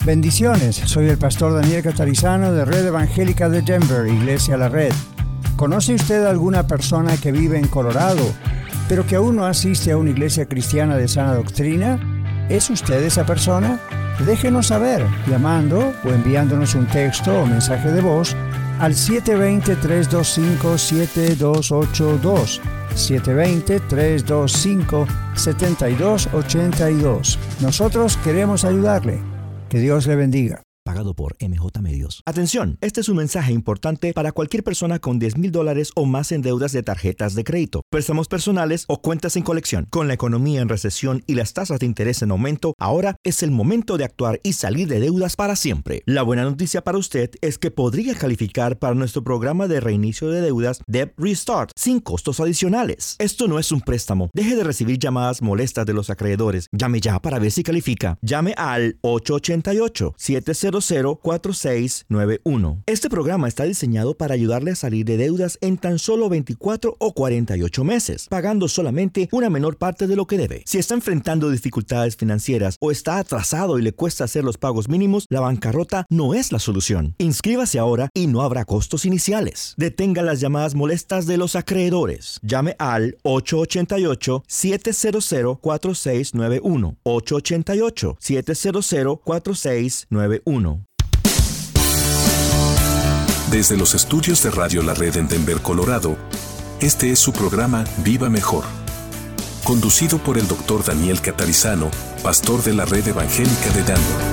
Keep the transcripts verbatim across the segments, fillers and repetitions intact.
Bendiciones, soy el pastor Daniel Catarizano de Red Evangélica de Denver, Iglesia La Red. ¿Conoce usted a alguna persona que vive en Colorado, pero que aún no asiste a una iglesia cristiana de sana doctrina? ¿Es usted esa persona? Déjenos saber llamando o enviándonos un texto o mensaje de voz al siete dos cero, tres dos cinco, siete dos ocho dos, siete dos cero, tres dos cinco, siete dos ocho dos. Nosotros queremos ayudarle. Que Dios le bendiga. Pagado por M J Medios. Atención, este es un mensaje importante para cualquier persona con diez mil dólares o más en deudas de tarjetas de crédito, préstamos personales o cuentas en colección. Con la economía en recesión y las tasas de interés en aumento, ahora es el momento de actuar y salir de deudas para siempre. La buena noticia para usted es que podría calificar para nuestro programa de reinicio de deudas Debt Restart sin costos adicionales. Esto no es un préstamo. Deje de recibir llamadas molestas de los acreedores. Llame ya para ver si califica. Llame al ocho ocho ocho, siete cero cero, cuatro seis nueve uno. Este programa está diseñado para ayudarle a salir de deudas en tan solo veinticuatro o cuarenta y ocho meses, pagando solamente una menor parte de lo que debe. Si está enfrentando dificultades financieras o está atrasado y le cuesta hacer los pagos mínimos, la bancarrota no es la solución. Inscríbase ahora y no habrá costos iniciales. Detenga las llamadas molestas de los acreedores. Llame al ocho ocho ocho, siete cero cero, cuatro seis nueve uno. ocho ocho ocho, siete cero cero, cuatro seis nueve uno. Desde los estudios de Radio La Red en Denver, Colorado, este es su programa Viva Mejor, conducido por el doctor Daniel Catarizano, pastor de la Red Evangélica de Denver.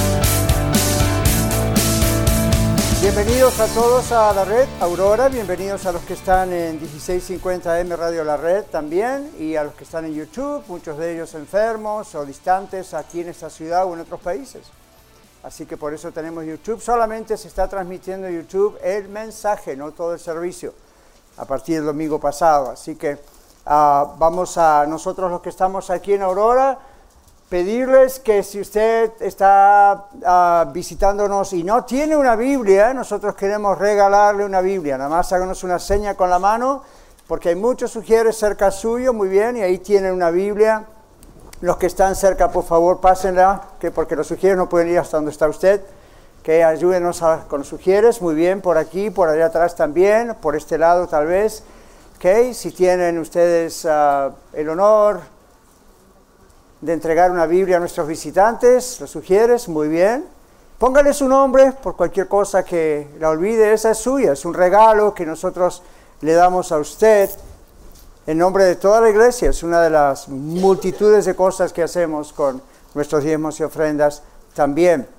Bienvenidos a todos a La Red Aurora, bienvenidos a los que están en dieciséis cincuenta M Radio La Red también, y a los que están en YouTube, muchos de ellos enfermos o distantes aquí en esta ciudad o en otros países. Así que por eso tenemos YouTube. Solamente se está transmitiendo en YouTube el mensaje, no todo el servicio, a partir del domingo pasado. Así que uh, vamos a nosotros los que estamos aquí en Aurora, pedirles que si usted está uh, visitándonos y no tiene una Biblia, nosotros queremos regalarle una Biblia. Nada más háganos una seña con la mano, porque hay muchos sugieres cerca suyo, muy bien, y ahí tienen una Biblia. Los que están cerca, por favor, pásenla, que porque los sugieres no pueden ir hasta donde está usted. Que ayúdenos a, con los sugieres, muy bien, por aquí, por allá atrás también, por este lado tal vez. Okay. Si tienen ustedes uh, el honor de entregar una Biblia a nuestros visitantes, los sugieres, muy bien. Póngale su nombre por cualquier cosa que la olvide, esa es suya, es un regalo que nosotros le damos a usted. En nombre de toda la iglesia, es una de las multitudes de cosas que hacemos con nuestros diezmos y ofrendas también.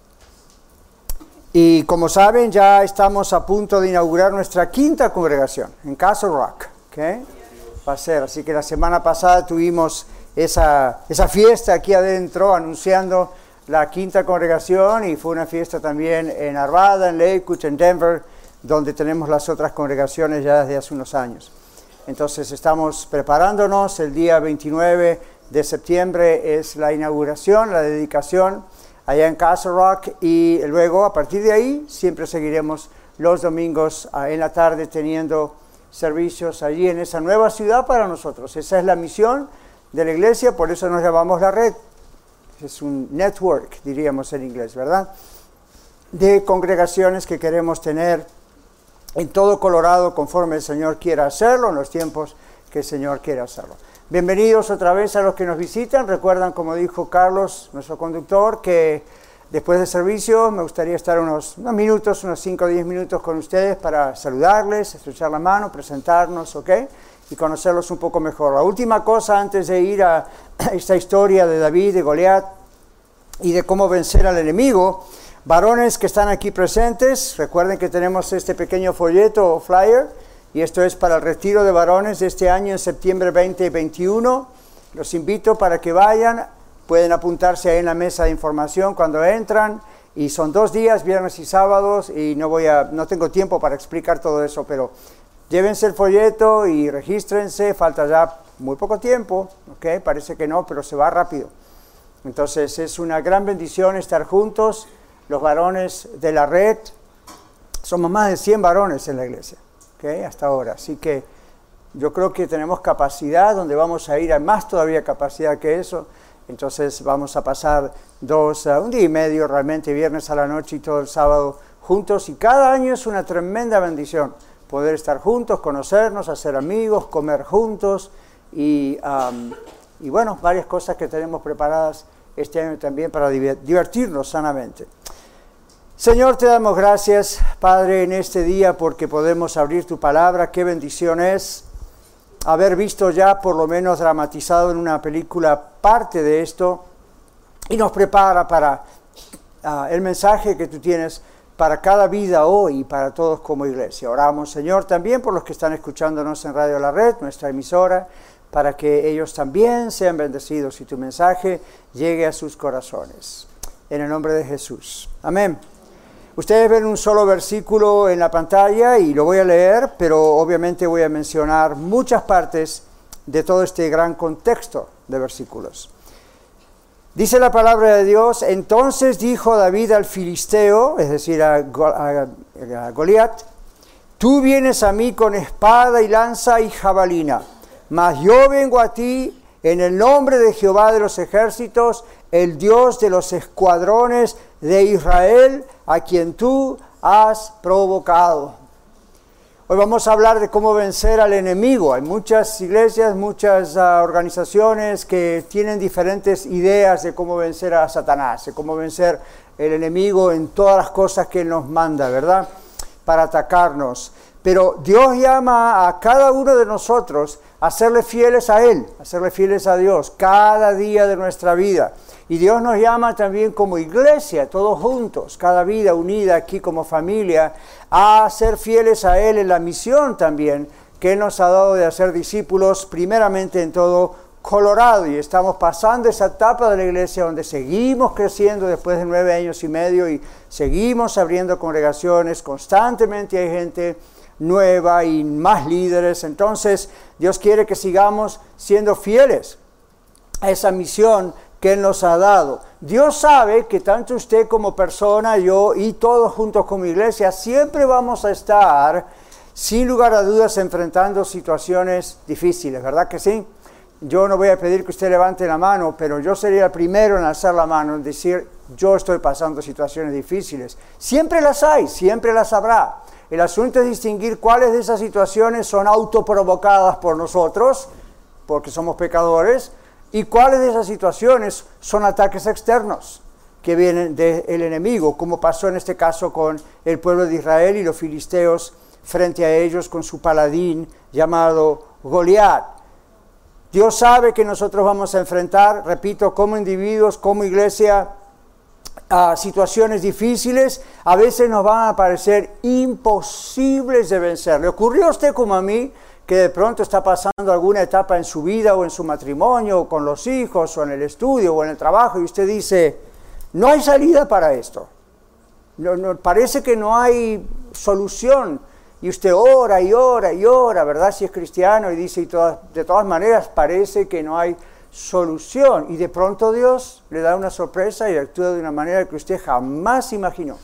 Y como saben, ya estamos a punto de inaugurar nuestra quinta congregación en Castle Rock. ¿Okay? Va a ser, así que la semana pasada tuvimos esa, esa fiesta aquí adentro anunciando la quinta congregación, y fue una fiesta también en Arvada, en Lakewood, en Denver, donde tenemos las otras congregaciones ya desde hace unos años. Entonces estamos preparándonos. El día veintinueve de septiembre es la inauguración, la dedicación allá en Castle Rock, y luego a partir de ahí siempre seguiremos los domingos en la tarde teniendo servicios allí en esa nueva ciudad para nosotros. Esa es la misión de la iglesia, por eso nos llamamos La Red. Es un network, diríamos en inglés, ¿verdad? De congregaciones que queremos tener en todo Colorado, conforme el Señor quiera hacerlo, en los tiempos que el Señor quiera hacerlo. Bienvenidos otra vez a los que nos visitan. Recuerdan, como dijo Carlos, nuestro conductor, que después del servicio me gustaría estar unos, unos minutos, unos cinco o diez minutos con ustedes para saludarles, estrechar la mano, presentarnos, ¿ok? Y conocerlos un poco mejor. La última cosa antes de ir a esta historia de David, de Goliat y de cómo vencer al enemigo. Varones que están aquí presentes, recuerden que tenemos este pequeño folleto o flyer, y esto es para el retiro de varones de este año en septiembre veinte veintiuno. Los invito para que vayan, pueden apuntarse ahí en la mesa de información cuando entran, y son dos días, viernes y sábados, y no voy a, no tengo tiempo para explicar todo eso, pero llévense el folleto y regístrense. Falta ya muy poco tiempo, ¿ok? Parece que no, pero se va rápido. Entonces es una gran bendición estar juntos. Los varones de la red, somos más de cien varones en la iglesia, ¿okay? Hasta ahora. Así que yo creo que tenemos capacidad, donde vamos a ir a más todavía capacidad que eso, Entonces vamos a pasar dos, uh, un día y medio realmente, viernes a la noche y todo el sábado juntos. Y cada año es una tremenda bendición poder estar juntos, conocernos, hacer amigos, comer juntos y, um, y bueno, varias cosas que tenemos preparadas este año también para divertirnos sanamente. Señor, te damos gracias, Padre, en este día porque podemos abrir tu palabra. Qué bendición es haber visto ya por lo menos dramatizado en una película parte de esto y nos prepara para uh, el mensaje que tú tienes para cada vida hoy y para todos como iglesia. Oramos, Señor, también por los que están escuchándonos en Radio La Red, nuestra emisora, para que ellos también sean bendecidos y tu mensaje llegue a sus corazones. En el nombre de Jesús. Amén. Ustedes ven un solo versículo en la pantalla y lo voy a leer, pero obviamente voy a mencionar muchas partes de todo este gran contexto de versículos. Dice la palabra de Dios: entonces dijo David al filisteo, es decir, a, a, a Goliat, tú vienes a mí con espada y lanza y jabalina, mas yo vengo a ti en el nombre de Jehová de los ejércitos, el Dios de los escuadrones de Israel, a quien tú has provocado. Hoy vamos a hablar de cómo vencer al enemigo. Hay muchas iglesias, muchas uh, organizaciones que tienen diferentes ideas de cómo vencer a Satanás, de cómo vencer el enemigo en todas las cosas que él nos manda, ¿verdad? Para atacarnos. Pero Dios llama a cada uno de nosotros a serle fieles a Él, a serle fieles a Dios cada día de nuestra vida. Y Dios nos llama también como iglesia, todos juntos, cada vida unida aquí como familia, a ser fieles a Él en la misión también que Él nos ha dado de hacer discípulos primeramente en todo Colorado. Y estamos pasando esa etapa de la iglesia donde seguimos creciendo después de nueve años y medio y seguimos abriendo congregaciones, constantemente hay gente nueva y más líderes. Entonces Dios quiere que sigamos siendo fieles a esa misión que Él nos ha dado. Dios sabe que tanto usted como persona, yo y todos juntos como iglesia, siempre vamos a estar, sin lugar a dudas, enfrentando situaciones difíciles, ¿verdad que sí? Yo no voy a pedir que usted levante la mano, pero yo sería el primero en alzar la mano, en decir, yo estoy pasando situaciones difíciles. Siempre las hay, siempre las habrá. El asunto es distinguir cuáles de esas situaciones son autoprovocadas por nosotros, porque somos pecadores, y cuáles de esas situaciones son ataques externos que vienen del enemigo, como pasó en este caso con el pueblo de Israel y los filisteos frente a ellos con su paladín llamado Goliat. Dios sabe que nosotros vamos a enfrentar, repito, como individuos, como iglesia, a situaciones difíciles. A veces nos van a parecer imposibles de vencer. ¿Le ocurrió a usted como a mí que de pronto está pasando alguna etapa en su vida o en su matrimonio o con los hijos o en el estudio o en el trabajo y usted dice, no hay salida para esto? No, no, parece que no hay solución. Y usted ora y ora y ora, ¿verdad? Si es cristiano y dice, y todas, de todas maneras parece que no hay solución. Y de pronto Dios le da una sorpresa y actúa de una manera que usted jamás imaginó.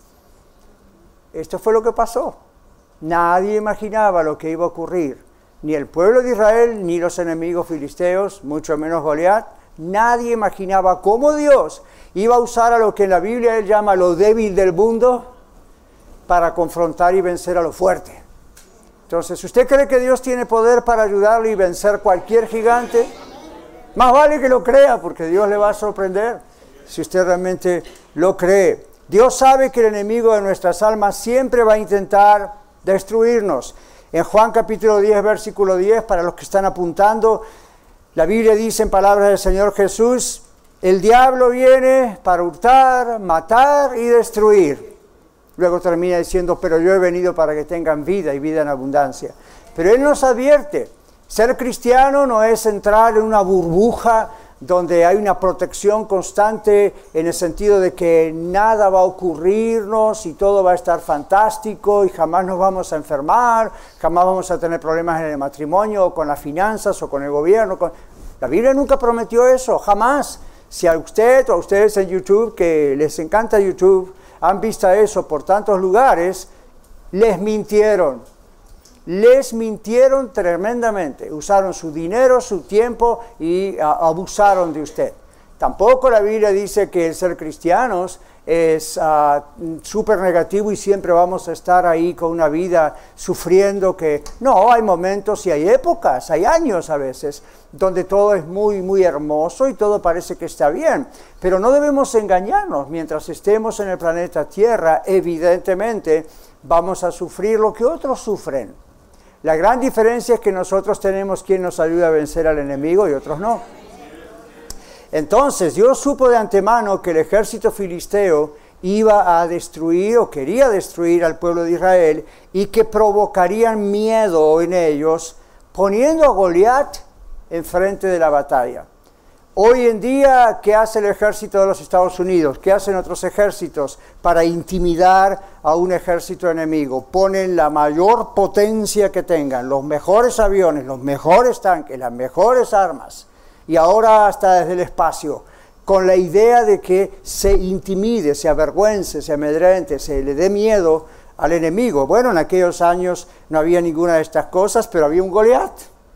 Esto fue lo que pasó. Nadie imaginaba lo que iba a ocurrir. Ni el pueblo de Israel, ni los enemigos filisteos, mucho menos Goliat. Nadie imaginaba cómo Dios iba a usar a lo que en la Biblia Él llama lo débil del mundo para confrontar y vencer a lo fuerte. Entonces, ¿usted cree que Dios tiene poder para ayudarle y vencer cualquier gigante? Más vale que lo crea, porque Dios le va a sorprender si usted realmente lo cree. Dios sabe que el enemigo de nuestras almas siempre va a intentar destruirnos. En Juan capítulo diez, versículo diez, para los que están apuntando, la Biblia dice en palabras del Señor Jesús, el diablo viene para hurtar, matar y destruir. Luego termina diciendo, pero yo he venido para que tengan vida y vida en abundancia. Pero Él nos advierte, ser cristiano no es entrar en una burbuja donde hay una protección constante en el sentido de que nada va a ocurrirnos y todo va a estar fantástico y jamás nos vamos a enfermar, jamás vamos a tener problemas en el matrimonio o con las finanzas o con el gobierno. Con... La Biblia nunca prometió eso, jamás. Si a usted o a ustedes en YouTube, que les encanta YouTube, han visto eso por tantos lugares, les mintieron. Les mintieron tremendamente. Usaron su dinero, su tiempo y a, abusaron de usted. Tampoco la Biblia dice que el ser cristianos es uh, súper negativo y siempre vamos a estar ahí con una vida sufriendo. Que no, hay momentos y hay épocas, hay años a veces, donde todo es muy, muy hermoso y todo parece que está bien. Pero no debemos engañarnos. Mientras estemos en el planeta Tierra, evidentemente vamos a sufrir lo que otros sufren. La gran diferencia es que nosotros tenemos quien nos ayuda a vencer al enemigo y otros no. Entonces Dios supo de antemano que el ejército filisteo iba a destruir o quería destruir al pueblo de Israel y que provocarían miedo en ellos poniendo a Goliat enfrente de la batalla. Hoy en día, ¿qué hace el ejército de los Estados Unidos? ¿Qué hacen otros ejércitos para intimidar a un ejército enemigo? Ponen la mayor potencia que tengan, los mejores aviones, los mejores tanques, las mejores armas. Y ahora hasta desde el espacio, con la idea de que se intimide, se avergüence, se amedrente, se le dé miedo al enemigo. Bueno, en aquellos años no había ninguna de estas cosas, pero había un Goliat.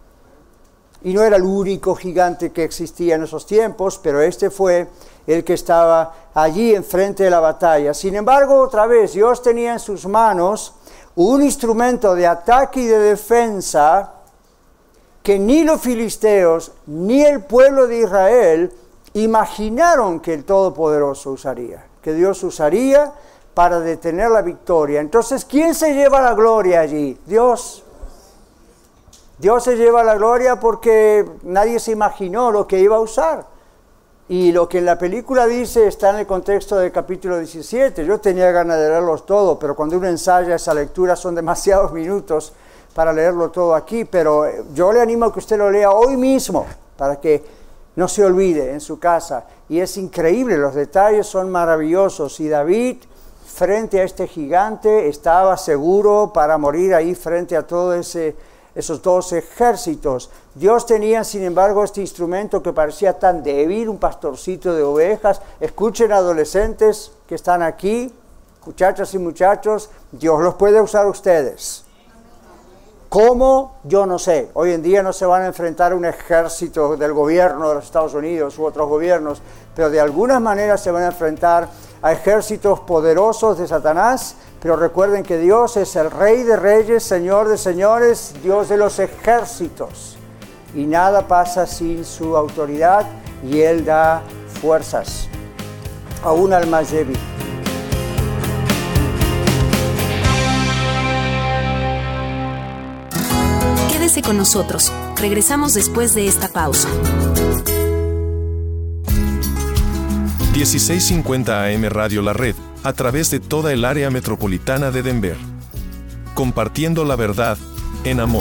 Y no era el único gigante que existía en esos tiempos, pero este fue el que estaba allí enfrente de la batalla. Sin embargo, otra vez, Dios tenía en sus manos un instrumento de ataque y de defensa que ni los filisteos ni el pueblo de Israel imaginaron que el Todopoderoso usaría, que Dios usaría para detener la victoria. Entonces, ¿quién se lleva la gloria allí? Dios. Dios se lleva la gloria porque nadie se imaginó lo que iba a usar. Y lo que en la película dice está en el contexto del capítulo diecisiete. Yo tenía ganas de leerlos todos, pero cuando uno ensaya esa lectura son demasiados minutos para leerlo todo aquí, pero yo le animo a que usted lo lea hoy mismo, para que no se olvide en su casa. Y es increíble, los detalles son maravillosos. Y David, frente a este gigante, estaba seguro para morir ahí frente a todo ese, esos dos ejércitos. Dios tenía, sin embargo, este instrumento que parecía tan débil, un pastorcito de ovejas. Escuchen, adolescentes que están aquí, muchachas y muchachos, Dios los puede usar a ustedes. ¿Cómo? Yo no sé. Hoy en día no se van a enfrentar a un ejército del gobierno de los Estados Unidos u otros gobiernos, pero de alguna manera se van a enfrentar a ejércitos poderosos de Satanás. Pero recuerden que Dios es el Rey de Reyes, Señor de Señores, Dios de los ejércitos. Y nada pasa sin su autoridad, y Él da fuerzas, aún al más débil. Quédese con nosotros. Regresamos después de esta pausa. dieciséis cincuenta A M Radio La Red, a través de toda el área metropolitana de Denver. Compartiendo la verdad en amor.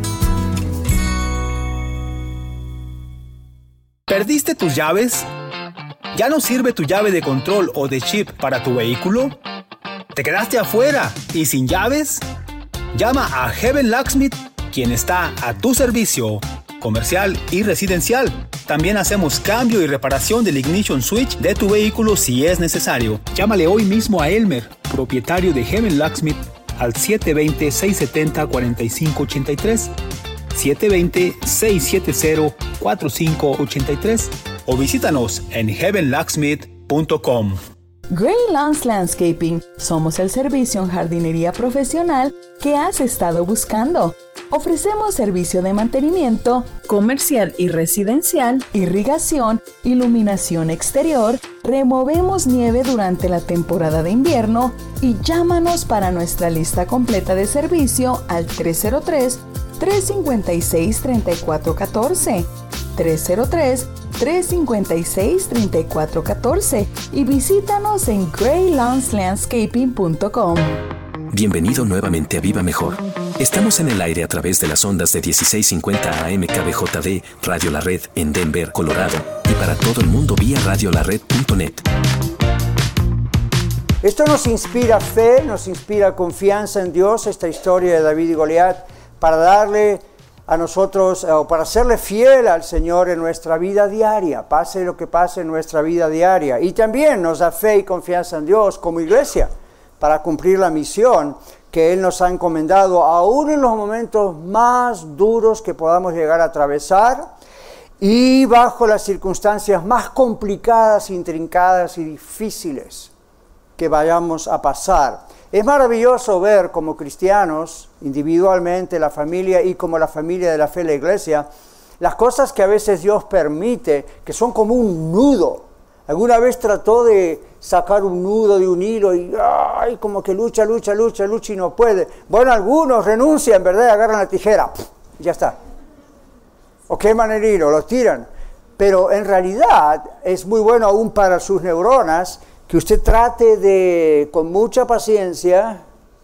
¿Perdiste tus llaves? ¿Ya no sirve tu llave de control o de chip para tu vehículo? ¿Te quedaste afuera y sin llaves? Llama a Heaven Locksmith, quien está a tu servicio, comercial y residencial. También hacemos cambio y reparación del ignition switch de tu vehículo si es necesario. Llámale hoy mismo a Elmer, propietario de Heaven Locksmith, al siete dos cero, seis siete cero, cuatro cinco ocho tres, siete dos cero, seis siete cero, cuatro cinco ocho tres, o visítanos en heaven locksmith punto com. Gray Lawns Landscaping. Somos el servicio en jardinería profesional que has estado buscando. Ofrecemos servicio de mantenimiento, comercial y residencial, irrigación, iluminación exterior, removemos nieve durante la temporada de invierno y llámanos para nuestra lista completa de servicio al tres cero tres, tres cinco seis, tres cuatro uno cuatro, tres cero tres, tres cinco seis, tres cuatro uno cuatro y visítanos en gray lawns landscaping punto com. Bienvenido nuevamente a Viva Mejor. Estamos en el aire a través de las ondas de dieciséis cincuenta A M K B J D, Radio La Red en Denver, Colorado, y para todo el mundo vía radio la red punto net. Esto nos inspira fe, nos inspira confianza en Dios, esta historia de David y Goliat, para darle a nosotros, o para serle fiel al Señor en nuestra vida diaria, pase lo que pase en nuestra vida diaria. Y también nos da fe y confianza en Dios como iglesia, para cumplir la misión que Él nos ha encomendado, aún en los momentos más duros que podamos llegar a atravesar. y bajo las circunstancias más complicadas, intrincadas y difíciles que vayamos a pasar. Es maravilloso ver como cristianos, individualmente, la familia y como la familia de la fe, la iglesia, las cosas que a veces Dios permite, que son como un nudo. Alguna vez trató de sacar un nudo de un hilo y ay, como que lucha, lucha, lucha, lucha y no puede. Bueno, algunos renuncian, ¿verdad? Agarran la tijera, ¡puf! Y ya está. O queman el hilo, lo tiran. Pero en realidad es muy bueno aún para sus neuronas que usted trate de, con mucha paciencia,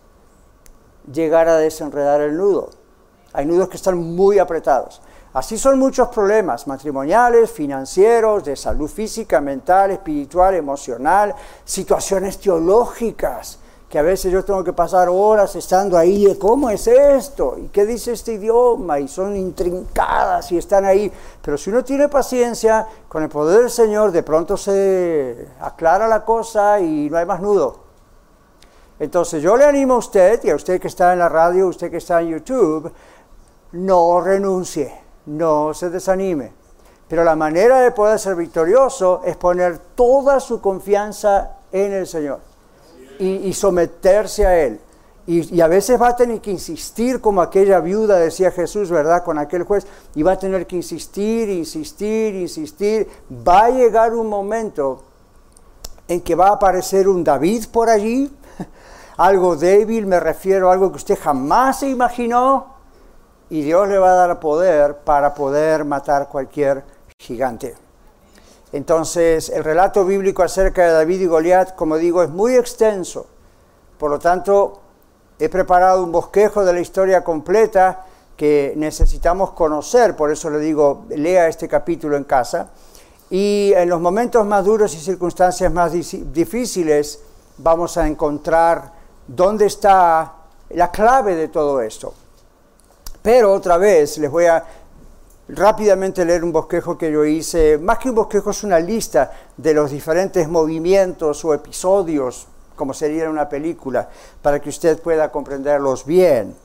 llegar a desenredar el nudo. Hay nudos que están muy apretados. Así son muchos problemas matrimoniales, financieros, de salud física, mental, espiritual, emocional, situaciones teológicas, que a veces yo tengo que pasar horas estando ahí, ¿cómo es esto? ¿Y qué dice este idioma? Y son intrincadas y están ahí. Pero si uno tiene paciencia, con el poder del Señor, de pronto se aclara la cosa y no hay más nudo. Entonces yo le animo a usted, y a usted que está en la radio, usted que está en YouTube, no renuncie. No se desanime, pero la manera de poder ser victorioso es poner toda su confianza en el Señor y, y someterse a Él. Y, y a veces va a tener que insistir, como aquella viuda decía Jesús, ¿verdad? Con aquel juez, y va a tener que insistir, insistir, insistir. Va a llegar un momento en que va a aparecer un David por allí, algo débil, me refiero a algo que usted jamás se imaginó, y Dios le va a dar poder para poder matar cualquier gigante. Entonces, el relato bíblico acerca de David y Goliat, como digo, es muy extenso. Por lo tanto, he preparado un bosquejo de la historia completa que necesitamos conocer. Por eso le digo, lea este capítulo en casa. Y en los momentos más duros y circunstancias más difíciles, vamos a encontrar dónde está la clave de todo esto. Pero otra vez les voy a rápidamente leer un bosquejo que yo hice. Más que un bosquejo, es una lista de los diferentes movimientos o episodios, como sería en una película, para que usted pueda comprenderlos bien.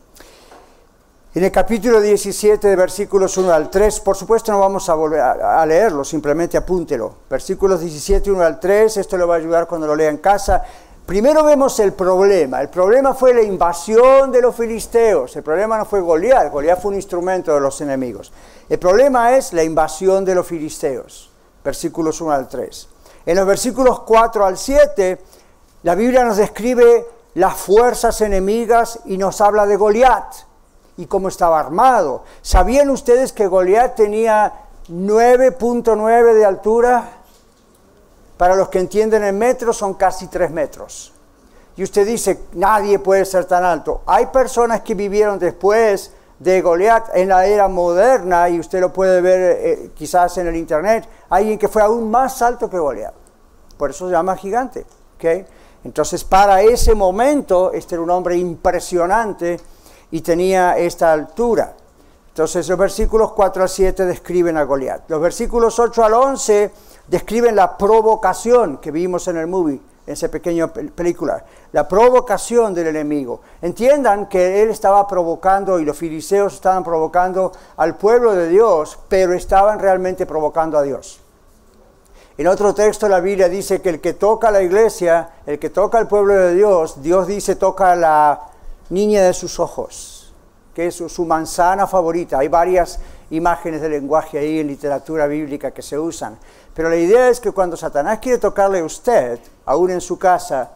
En el capítulo diecisiete, de versículos uno al tres, por supuesto no vamos a volver a, a leerlo, simplemente apúntelo. Versículos diecisiete, uno al tres, esto le va a ayudar cuando lo lea en casa. Primero vemos el problema. El problema fue la invasión de los filisteos. El problema no fue Goliat. Goliat fue un instrumento de los enemigos. El problema es la invasión de los filisteos. Versículos uno al tres. En los versículos cuatro al siete, la Biblia nos describe las fuerzas enemigas y nos habla de Goliat y cómo estaba armado. ¿Sabían ustedes que Goliat tenía nueve punto nueve de altura? Para los que entienden en metros, son casi tres metros. Y usted dice, nadie puede ser tan alto. Hay personas que vivieron después de Goliat en la era moderna, y usted lo puede ver eh, quizás en el internet, alguien que fue aún más alto que Goliat. Por eso se llama gigante. ¿Okay? Entonces, para ese momento, este era un hombre impresionante y tenía esta altura. Entonces, los versículos cuatro al siete describen a Goliat. Los versículos ocho al once describen la provocación que vimos en el movie, en esa pequeña película, la provocación del enemigo. Entiendan que él estaba provocando, y los filisteos estaban provocando al pueblo de Dios, pero estaban realmente provocando a Dios. En otro texto la Biblia dice que el que toca a la iglesia, el que toca al pueblo de Dios, Dios dice toca a la niña de sus ojos, que es su, su manzana favorita. Hay varias imágenes de lenguaje ahí en literatura bíblica que se usan. Pero la idea es que cuando Satanás quiere tocarle a usted, aún en su casa,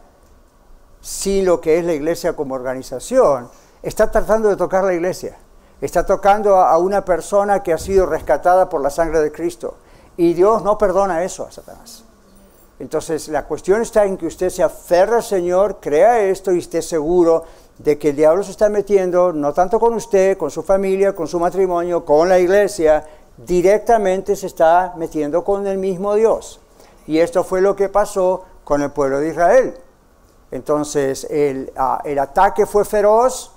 sin lo que es la iglesia como organización, está tratando de tocar la iglesia. Está tocando a una persona que ha sido rescatada por la sangre de Cristo. Y Dios no perdona eso a Satanás. Entonces la cuestión está en que usted se aferre al Señor, crea esto y esté seguro de que el diablo se está metiendo, no tanto con usted, con su familia, con su matrimonio, con la iglesia, directamente se está metiendo con el mismo Dios. Y esto fue lo que pasó con el pueblo de Israel. Entonces el, uh, el ataque fue feroz,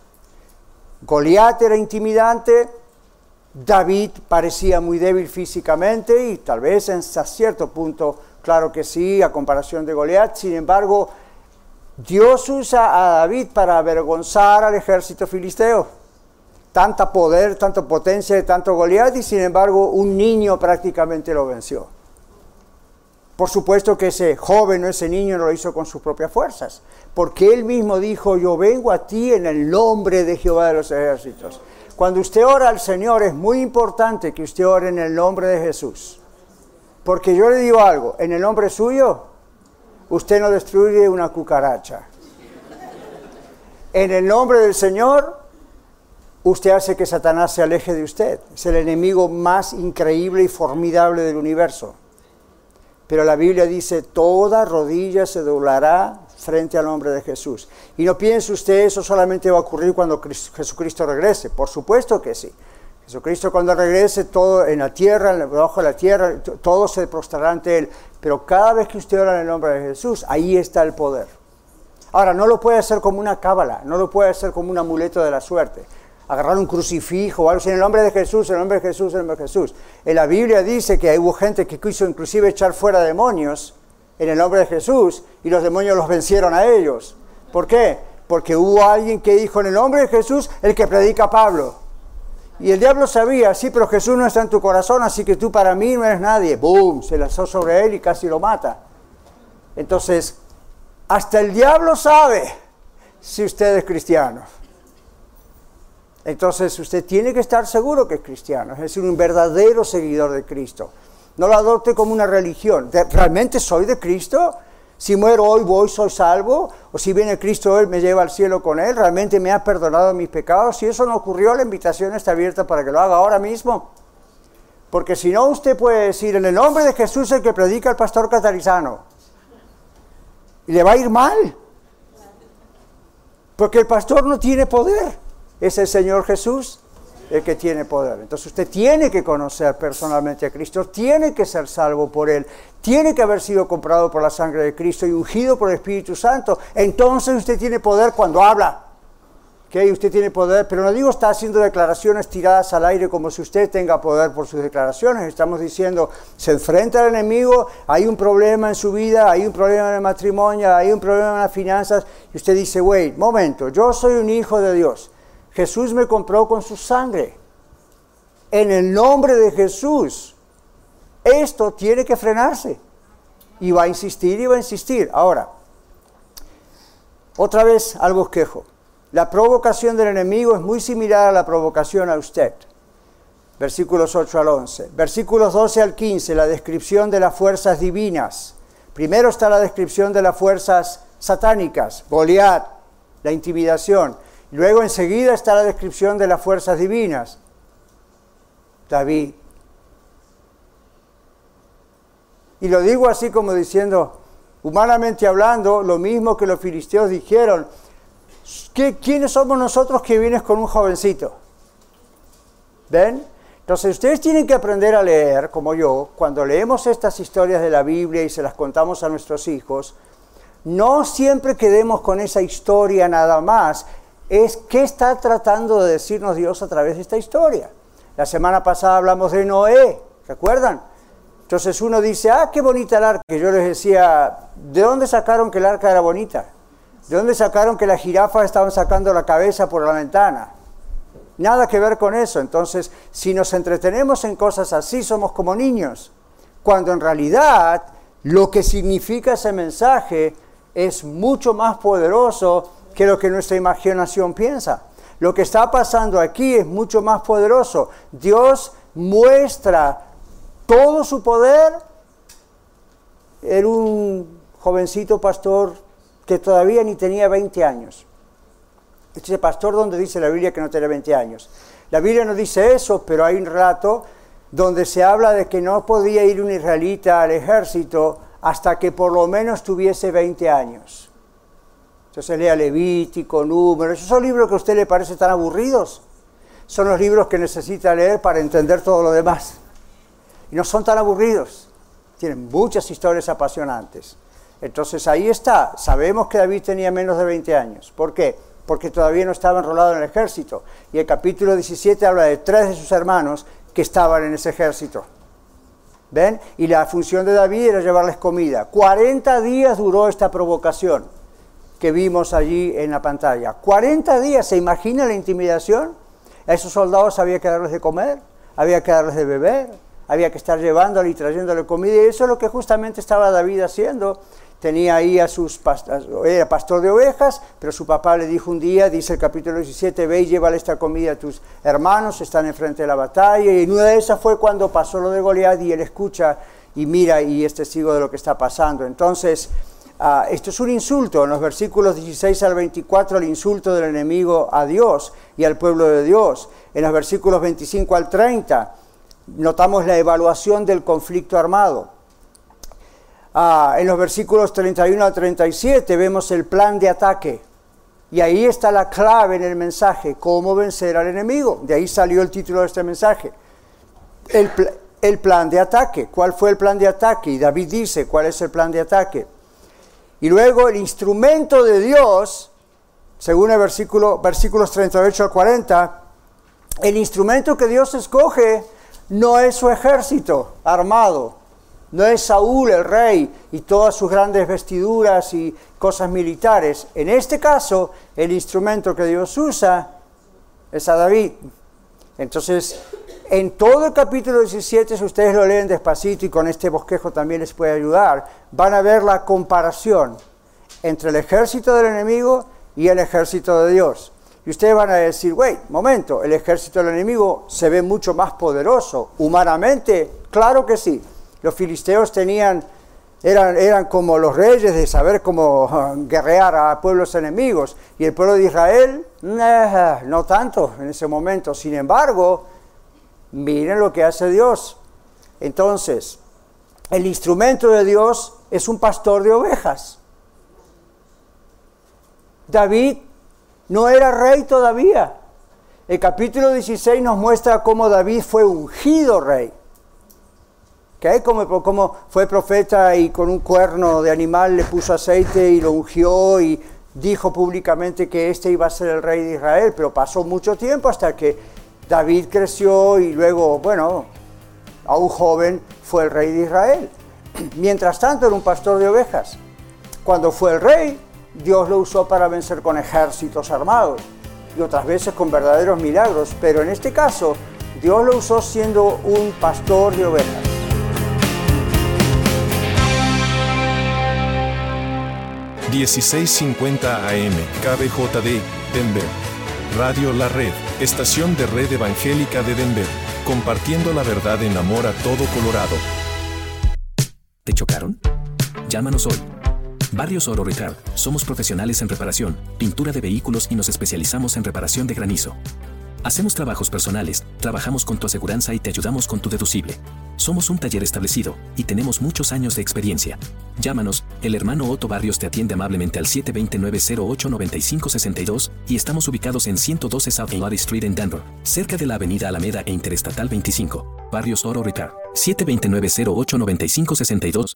Goliat era intimidante, David parecía muy débil físicamente y tal vez en cierto punto, claro que sí, a comparación de Goliat. Sin embargo, Dios usa a David para avergonzar al ejército filisteo. tanta poder, tanta potencia, tanto Goliat, y sin embargo un niño prácticamente lo venció. Por supuesto que ese joven o ese niño no lo hizo con sus propias fuerzas, porque él mismo dijo, yo vengo a ti en el nombre de Jehová de los ejércitos. Cuando usted ora al Señor es muy importante que usted ore en el nombre de Jesús. Porque yo le digo algo, en el nombre suyo, usted no destruye una cucaracha. En el nombre del Señor, usted hace que Satanás se aleje de usted. Es el enemigo más increíble y formidable del universo. Pero la Biblia dice, toda rodilla se doblará frente al nombre de Jesús. Y no piense usted, eso solamente va a ocurrir cuando Jesucristo regrese. Por supuesto que sí. Jesucristo cuando regrese, todo en la tierra, debajo de la tierra, todo se prostrará ante Él. Pero cada vez que usted ora en el nombre de Jesús, ahí está el poder. Ahora, no lo puede hacer como una cábala, no lo puede hacer como un amuleto de la suerte. Agarrar un crucifijo o algo así, en el nombre de Jesús, en el nombre de Jesús, en el nombre de Jesús. En la Biblia dice que hubo gente que quiso inclusive echar fuera demonios en el nombre de Jesús y los demonios los vencieron a ellos. ¿Por qué? Porque hubo alguien que dijo en el nombre de Jesús, el que predica Pablo. Y el diablo sabía, sí, pero Jesús no está en tu corazón, así que tú para mí no eres nadie. ¡Bum! Se lanzó sobre él y casi lo mata. Entonces, hasta el diablo sabe si usted es cristiano. Entonces usted tiene que estar seguro que es cristiano, es decir, un verdadero seguidor de Cristo. No lo adopte como una religión. ¿Realmente soy de Cristo? Si muero hoy, voy, soy salvo. O si viene Cristo hoy, me lleva al cielo con Él. ¿Realmente me ha perdonado mis pecados? Si eso no ocurrió, la invitación está abierta para que lo haga ahora mismo. Porque si no, usted puede decir, en el nombre de Jesús, el que predica el pastor Catarizano. Y le va a ir mal. Porque el pastor no tiene poder. Es el Señor Jesús el que tiene poder. Entonces usted tiene que conocer personalmente a Cristo, tiene que ser salvo por Él, tiene que haber sido comprado por la sangre de Cristo y ungido por el Espíritu Santo. Entonces usted tiene poder cuando habla. ¿Okay? Usted tiene poder, pero no digo está haciendo declaraciones tiradas al aire como si usted tenga poder por sus declaraciones. Estamos diciendo, se enfrenta al enemigo, hay un problema en su vida, hay un problema en el matrimonio, hay un problema en las finanzas, y usted dice, wait, momento, yo soy un hijo de Dios. Jesús me compró con su sangre. En el nombre de Jesús. Esto tiene que frenarse. Y va a insistir y va a insistir. Ahora, otra vez al bosquejo. La provocación del enemigo es muy similar a la provocación a usted. Versículos ocho al once. Versículos doce al quince, la descripción de las fuerzas divinas. Primero está la descripción de las fuerzas satánicas. Goliat, la intimidación. Luego enseguida está la descripción de las fuerzas divinas. David. Y lo digo así como diciendo, humanamente hablando, lo mismo que los filisteos dijeron. ¿Qué, ¿Quiénes somos nosotros que vienes con un jovencito? ¿Ven? Entonces ustedes tienen que aprender a leer, como yo, cuando leemos estas historias de la Biblia y se las contamos a nuestros hijos, no siempre quedemos con esa historia nada más. Es qué está tratando de decirnos Dios a través de esta historia. La semana pasada hablamos de Noé, ¿recuerdan? Entonces uno dice, ah, qué bonita el arca. Yo les decía, ¿de dónde sacaron que el arca era bonita? ¿De dónde sacaron que las jirafas estaban sacando la cabeza por la ventana? Nada que ver con eso. Entonces, si nos entretenemos en cosas así, somos como niños. Cuando en realidad, lo que significa ese mensaje es mucho más poderoso que lo que nuestra imaginación piensa. Lo que está pasando aquí es mucho más poderoso. Dios muestra todo su poder en un jovencito pastor que todavía ni tenía veinte años. Este pastor donde dice la Biblia que no tenía veinte años. La Biblia no dice eso, pero hay un relato donde se habla de que no podía ir un israelita al ejército hasta que por lo menos tuviese veinte años. Entonces lea Levítico, Números, esos son libros que a usted le parecen tan aburridos. Son los libros que necesita leer para entender todo lo demás. Y no son tan aburridos. Tienen muchas historias apasionantes. Entonces ahí está. Sabemos que David tenía menos de veinte años. ¿Por qué? Porque todavía no estaba enrolado en el ejército. Y el capítulo diecisiete habla de tres de sus hermanos que estaban en ese ejército. ¿Ven? Y la función de David era llevarles comida. cuarenta días duró esta provocación que vimos allí en la pantalla. cuarenta días, ¿se imagina la intimidación? A esos soldados había que darles de comer, había que darles de beber, había que estar llevándole y trayéndole comida, y eso es lo que justamente estaba David haciendo. Tenía ahí a sus, era pastor de ovejas, pero su papá le dijo un día, dice el capítulo diecisiete, ve y llévale esta comida a tus hermanos, están enfrente de la batalla, y en una de esas fue cuando pasó lo de Goliat, y él escucha y mira y es testigo de lo que está pasando. Entonces, uh, esto es un insulto, en los versículos dieciséis al veinticuatro, el insulto del enemigo a Dios y al pueblo de Dios. En los versículos veinticinco al treinta, notamos la evaluación del conflicto armado. Ah, en los versículos treinta y uno al treinta y siete vemos el plan de ataque. Y ahí está la clave en el mensaje, cómo vencer al enemigo. De ahí salió el título de este mensaje. El, pl- el plan de ataque. ¿Cuál fue el plan de ataque? Y David dice, ¿cuál es el plan de ataque? Y luego el instrumento de Dios, según el versículo, versículos treinta y ocho al cuarenta, el instrumento que Dios escoge no es su ejército armado. No es Saúl el rey y todas sus grandes vestiduras y cosas militares. En este caso, el instrumento que Dios usa es a David. Entonces, en todo el capítulo diecisiete, si ustedes lo leen despacito y con este bosquejo también les puede ayudar, van a ver la comparación entre el ejército del enemigo y el ejército de Dios. Y ustedes van a decir, wait, momento, el ejército del enemigo se ve mucho más poderoso. Humanamente, claro que sí. Los filisteos tenían, eran, eran como los reyes de saber cómo uh, guerrear a pueblos enemigos. Y el pueblo de Israel, nah, no tanto en ese momento. Sin embargo, miren lo que hace Dios. Entonces, el instrumento de Dios es un pastor de ovejas. David no era rey todavía. El capítulo dieciséis nos muestra cómo David fue ungido rey. ¿Okay? Como, como fue profeta y con un cuerno de animal le puso aceite y lo ungió y dijo públicamente que este iba a ser el rey de Israel, pero pasó mucho tiempo hasta que David creció y luego, bueno, a un joven fue el rey de Israel. Mientras tanto era un pastor de ovejas. Cuando fue el rey, Dios lo usó para vencer con ejércitos armados y otras veces con verdaderos milagros, pero en este caso Dios lo usó siendo un pastor de ovejas. dieciséis cincuenta A M, K B J D, Denver. Radio La Red, estación de red evangélica de Denver, compartiendo la verdad en amor a todo Colorado. ¿Te chocaron? Llámanos hoy. Barrios Oro Repair, somos profesionales en reparación, pintura de vehículos y nos especializamos en reparación de granizo. Hacemos trabajos personales, trabajamos con tu aseguranza y te ayudamos con tu deducible. Somos un taller establecido y tenemos muchos años de experiencia. Llámanos, el hermano Otto Barrios te atiende amablemente al siete dos nueve, cero ocho nueve cinco seis dos y estamos ubicados en ciento doce South Lottie Street en Denver, cerca de la avenida Alameda e Interestatal veinticinco. Barrios Oro Repair, siete dos nueve, cero ocho nueve cinco seis dos.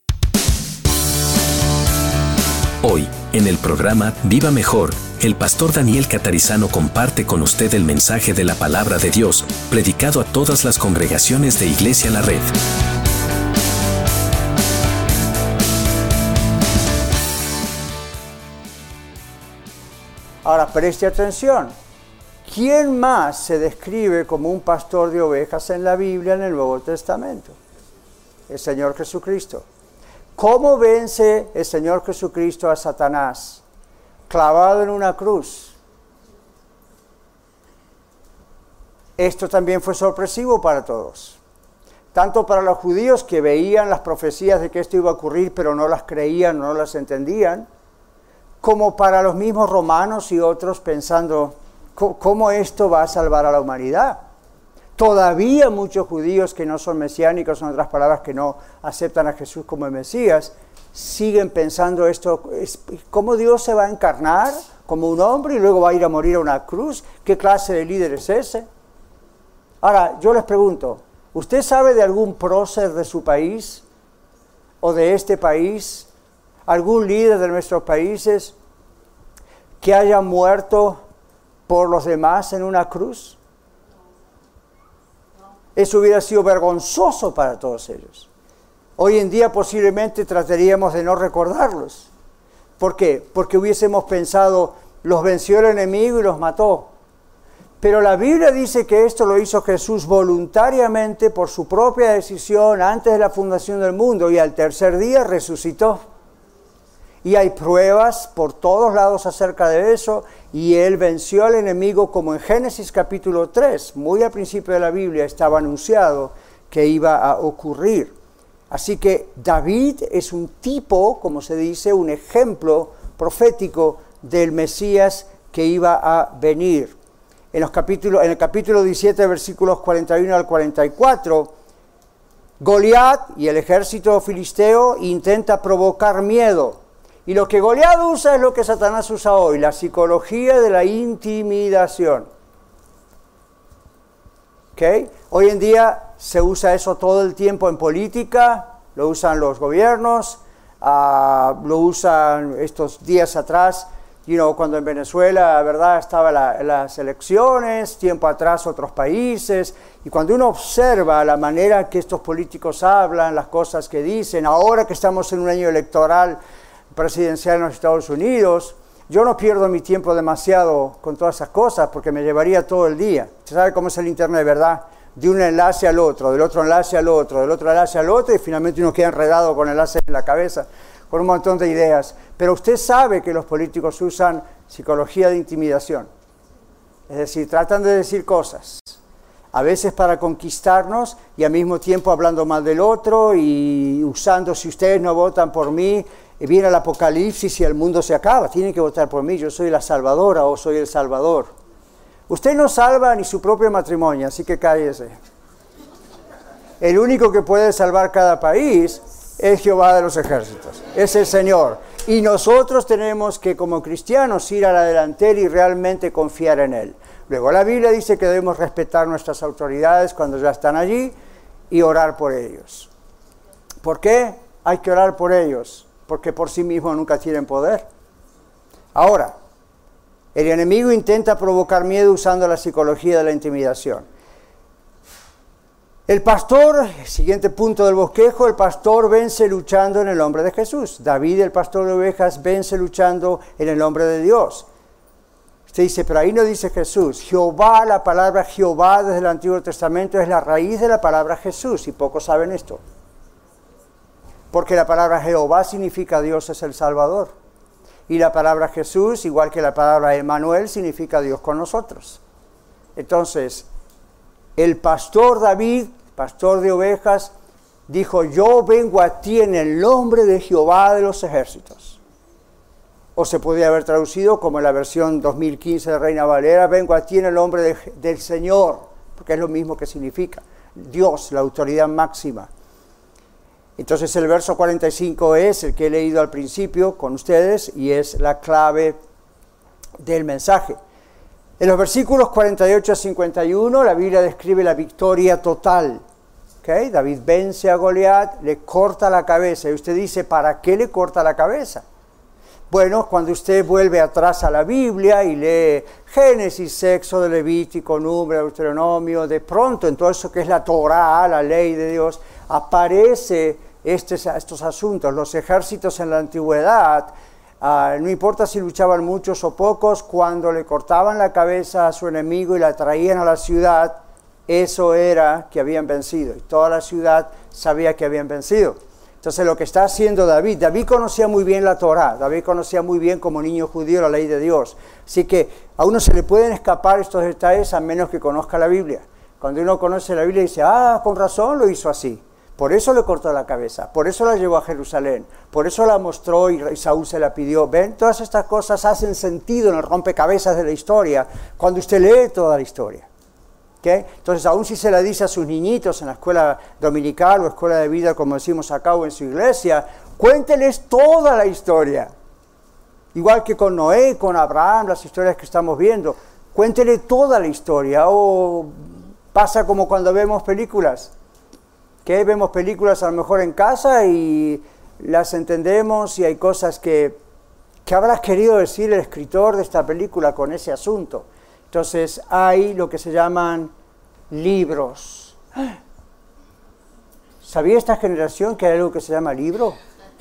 Hoy, en el programa Viva Mejor, el pastor Daniel Catarizano comparte con usted el mensaje de la palabra de Dios, predicado a todas las congregaciones de Iglesia La Red. Ahora preste atención. ¿Quién más se describe como un pastor de ovejas en la Biblia en el Nuevo Testamento? El Señor Jesucristo. ¿Cómo vence el Señor Jesucristo a Satanás? Clavado en una cruz. Esto también fue sorpresivo para todos. Tanto para los judíos que veían las profecías de que esto iba a ocurrir, pero no las creían, no las entendían, como para los mismos romanos y otros pensando, ¿cómo esto va a salvar a la humanidad? Todavía muchos judíos que no son mesiánicos, en otras palabras, que no aceptan a Jesús como el Mesías, siguen pensando esto, ¿cómo Dios se va a encarnar como un hombre y luego va a ir a morir a una cruz? ¿Qué clase de líder es ese? Ahora, yo les pregunto, ¿usted sabe de algún prócer de su país o de este país, algún líder de nuestros países que haya muerto por los demás en una cruz? Eso hubiera sido vergonzoso para todos ellos. Hoy en día posiblemente trataríamos de no recordarlos. ¿Por qué? Porque hubiésemos pensado, los venció el enemigo y los mató. Pero la Biblia dice que esto lo hizo Jesús voluntariamente por su propia decisión antes de la fundación del mundo y al tercer día resucitó. Y hay pruebas por todos lados acerca de eso y Él venció al enemigo como en Génesis capítulo tres, muy al principio de la Biblia estaba anunciado que iba a ocurrir. Así que David es un tipo, como se dice, un ejemplo profético del Mesías que iba a venir. En, los capítulos, en el capítulo diecisiete, versículos cuarenta y uno al cuarenta y cuatro, Goliat y el ejército filisteo intenta provocar miedo. Y lo que Goliat usa es lo que Satanás usa hoy, la psicología de la intimidación. ¿Okay? Hoy en día se usa eso todo el tiempo en política, lo usan los gobiernos, uh, lo usan estos días atrás. You know, cuando en Venezuela, verdad, estaban la, las elecciones, tiempo atrás otros países, y cuando uno observa la manera que estos políticos hablan, las cosas que dicen, ahora que estamos en un año electoral presidencial en los Estados Unidos, yo no pierdo mi tiempo demasiado con todas esas cosas porque me llevaría todo el día. Usted sabe cómo es el internet, ¿verdad? De un enlace al otro, del otro enlace al otro, del otro enlace al otro, y finalmente uno queda enredado con enlaces en la cabeza, con un montón de ideas. Pero usted sabe que los políticos usan psicología de intimidación. Es decir, tratan de decir cosas, a veces para conquistarnos y al mismo tiempo hablando mal del otro y usando, si ustedes no votan por mí, viene el apocalipsis y el mundo se acaba, tienen que votar por mí, yo soy la salvadora o soy el salvador. Usted no salva ni su propio matrimonio, así que cállese. El único que puede salvar cada país es Jehová de los ejércitos, es el Señor. Y nosotros tenemos que, como cristianos, ir a la delantera y realmente confiar en Él. Luego la Biblia dice que debemos respetar nuestras autoridades cuando ya están allí y orar por ellos. ¿Por qué? Hay que orar por ellos, porque por sí mismos nunca tienen poder. Ahora, el enemigo intenta provocar miedo usando la psicología de la intimidación. El pastor, siguiente punto del bosquejo, el pastor vence luchando en el nombre de Jesús. David, el pastor de ovejas, vence luchando en el nombre de Dios. Usted dice, pero ahí no dice Jesús. Jehová, la palabra Jehová desde el Antiguo Testamento es la raíz de la palabra Jesús, y pocos saben esto. Porque la palabra Jehová significa Dios es el Salvador. Y la palabra Jesús, igual que la palabra Emmanuel, significa Dios con nosotros. Entonces, el pastor David, pastor de ovejas, dijo, yo vengo a ti en el nombre de Jehová de los ejércitos. O se podría haber traducido como en la versión dos mil quince de Reina Valera, vengo a ti en el nombre de, del Señor, porque es lo mismo que significa Dios, la autoridad máxima. Entonces el verso cuarenta y cinco es el que he leído al principio con ustedes y es la clave del mensaje. En los versículos cuarenta y ocho a cincuenta y uno la Biblia describe la victoria total. ¿Okay? David vence a Goliat, le corta la cabeza. Y usted dice, ¿para qué le corta la cabeza? Bueno, cuando usted vuelve atrás a la Biblia y lee Génesis, Éxodo, Levítico, Número, Deuteronomio, de pronto en todo eso que es la Torá, la ley de Dios, aparece estos, estos asuntos. Los ejércitos en la antigüedad, uh, no importa si luchaban muchos o pocos, cuando le cortaban la cabeza a su enemigo y la traían a la ciudad, eso era que habían vencido. Y toda la ciudad sabía que habían vencido. Entonces lo que está haciendo David, David conocía muy bien la Torá, David conocía muy bien como niño judío la ley de Dios. Así que a uno se le pueden escapar estos detalles a menos que conozca la Biblia. Cuando uno conoce la Biblia dice, ah, con razón lo hizo así. Por eso le cortó la cabeza, por eso la llevó a Jerusalén, por eso la mostró y Saúl se la pidió. ¿Ven? Todas estas cosas hacen sentido en el rompecabezas de la historia cuando usted lee toda la historia. ¿Okay? Entonces, aun si se la dice a sus niñitos en la escuela dominical o escuela de vida, como decimos acá, o en su iglesia, cuénteles toda la historia. Igual que con Noé, con Abraham, las historias que estamos viendo. Cuéntele toda la historia. O pasa como cuando vemos películas. Que vemos películas a lo mejor en casa y las entendemos y hay cosas que, que habrás querido decir el escritor de esta película con ese asunto. Entonces hay lo que se llaman libros. ¿Sabía esta generación que hay algo que se llama libro?